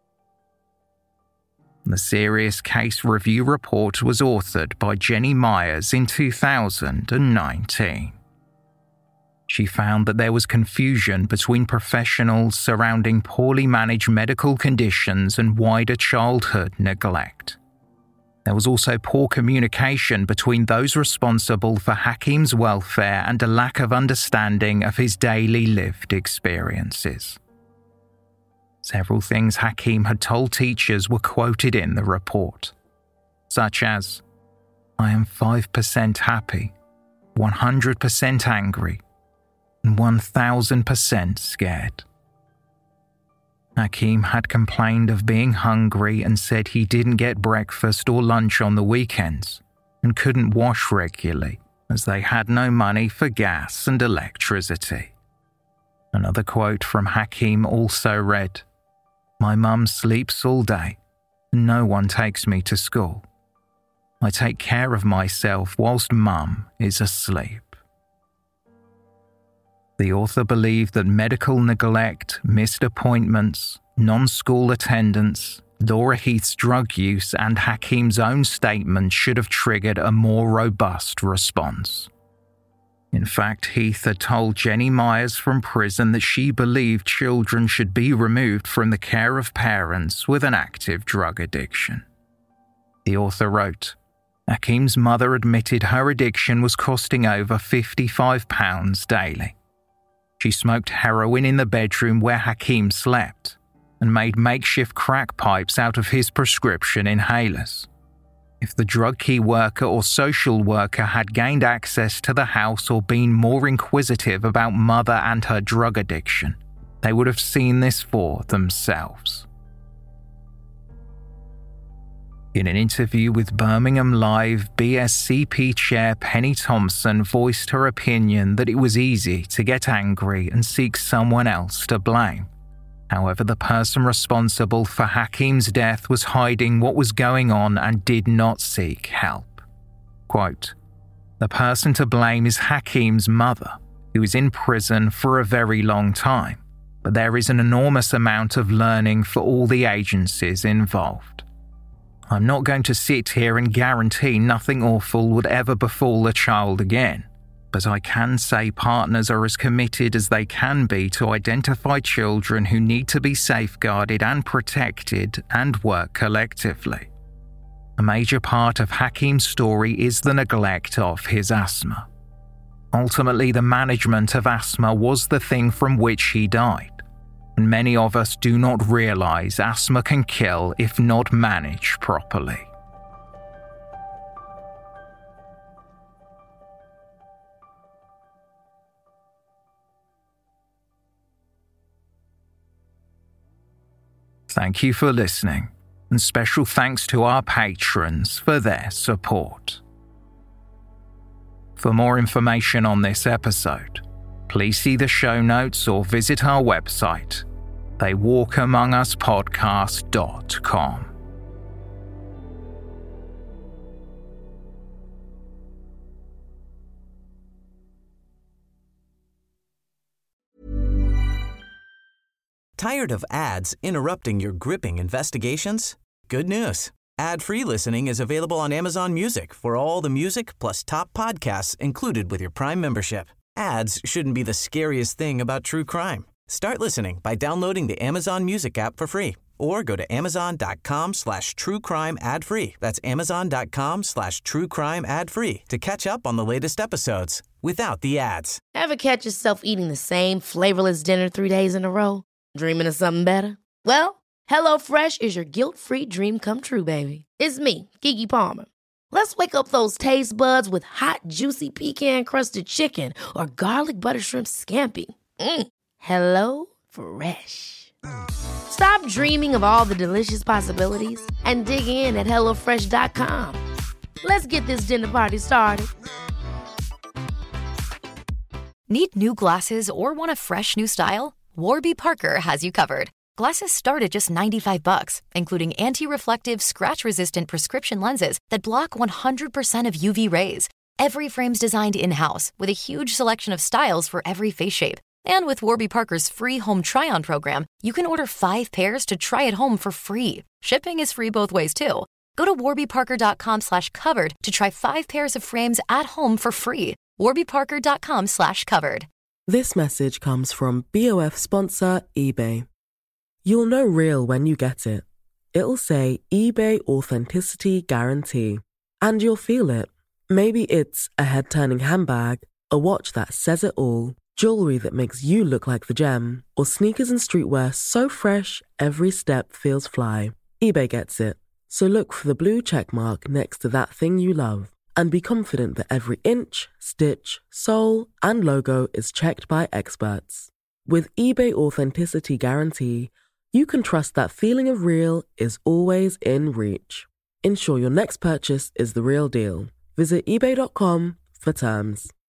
The Serious Case Review report was authored by Jenny Myers in two thousand nineteen. She found that there was confusion between professionals surrounding poorly managed medical conditions and wider childhood neglect. There was also poor communication between those responsible for Hakim's welfare and a lack of understanding of his daily lived experiences. Several things Hakim had told teachers were quoted in the report, such as, "I am five percent happy, one hundred percent angry, and one thousand percent scared." Hakim had complained of being hungry and said he didn't get breakfast or lunch on the weekends and couldn't wash regularly as they had no money for gas and electricity. Another quote from Hakim also read, "My mum sleeps all day and no one takes me to school. I take care of myself whilst mum is asleep." The author believed that medical neglect, missed appointments, non-school attendance, Laura Heath's drug use, and Hakim's own statement should have triggered a more robust response. In fact, Heath had told Jenny Myers from prison that she believed children should be removed from the care of parents with an active drug addiction. The author wrote, Hakim's mother admitted her addiction was costing over fifty-five pounds daily. She smoked heroin in the bedroom where Hakim slept and made makeshift crack pipes out of his prescription inhalers. If the drug key worker or social worker had gained access to the house or been more inquisitive about mother and her drug addiction, they would have seen this for themselves. In an interview with Birmingham Live, B S C P Chair Penny Thompson voiced her opinion that it was easy to get angry and seek someone else to blame. However, the person responsible for Hakeem's death was hiding what was going on and did not seek help. Quote, "The person to blame is Hakeem's mother, who is in prison for a very long time, but there is an enormous amount of learning for all the agencies involved. I'm not going to sit here and guarantee nothing awful would ever befall a child again, but I can say partners are as committed as they can be to identify children who need to be safeguarded and protected and work collectively. A major part of Hakeem's story is the neglect of his asthma. Ultimately, the management of asthma was the thing from which he died. And many of us do not realise asthma can kill if not managed properly." Thank you for listening, and special thanks to our patrons for their support. For more information on this episode, please see the show notes or visit our website, they walk among us podcast dot com. Tired of ads interrupting your gripping investigations? Good news. Ad-free listening is available on Amazon Music for all the music plus top podcasts included with your Prime membership. Ads shouldn't be the scariest thing about true crime. Start listening by downloading the Amazon Music app for free or go to amazon.com slash true crime ad free. That's amazon.com slash true crime ad free to catch up on the latest episodes without the ads. Ever catch yourself eating the same flavorless dinner three days in a row? Dreaming of something better? Well, HelloFresh is your guilt-free dream come true, baby. It's me, Keke Palmer. Let's wake up those taste buds with hot, juicy pecan-crusted chicken or garlic butter shrimp scampi. Mm. Hello Fresh. Stop dreaming of all the delicious possibilities and dig in at hello fresh dot com. Let's get this dinner party started. Need new glasses or want a fresh new style? Warby Parker has you covered. Glasses start at just ninety-five bucks, including anti-reflective, scratch-resistant prescription lenses that block one hundred percent of U V rays. Every frame's designed in-house with a huge selection of styles for every face shape. And with Warby Parker's free home try-on program, you can order five pairs to try at home for free. Shipping is free both ways, too. Go to warbyparker.com slash covered to try five pairs of frames at home for free. warbyparker.com slash covered. This message comes from B O F sponsor eBay. You'll know real when you get it. It'll say eBay Authenticity Guarantee. And you'll feel it. Maybe it's a head-turning handbag, a watch that says it all, jewelry that makes you look like the gem, or sneakers and streetwear so fresh every step feels fly. eBay gets it. So look for the blue check mark next to that thing you love. And be confident that every inch, stitch, sole, and logo is checked by experts. With eBay Authenticity Guarantee, you can trust that feeling of real is always in reach. Ensure your next purchase is the real deal. Visit ebay dot com for terms.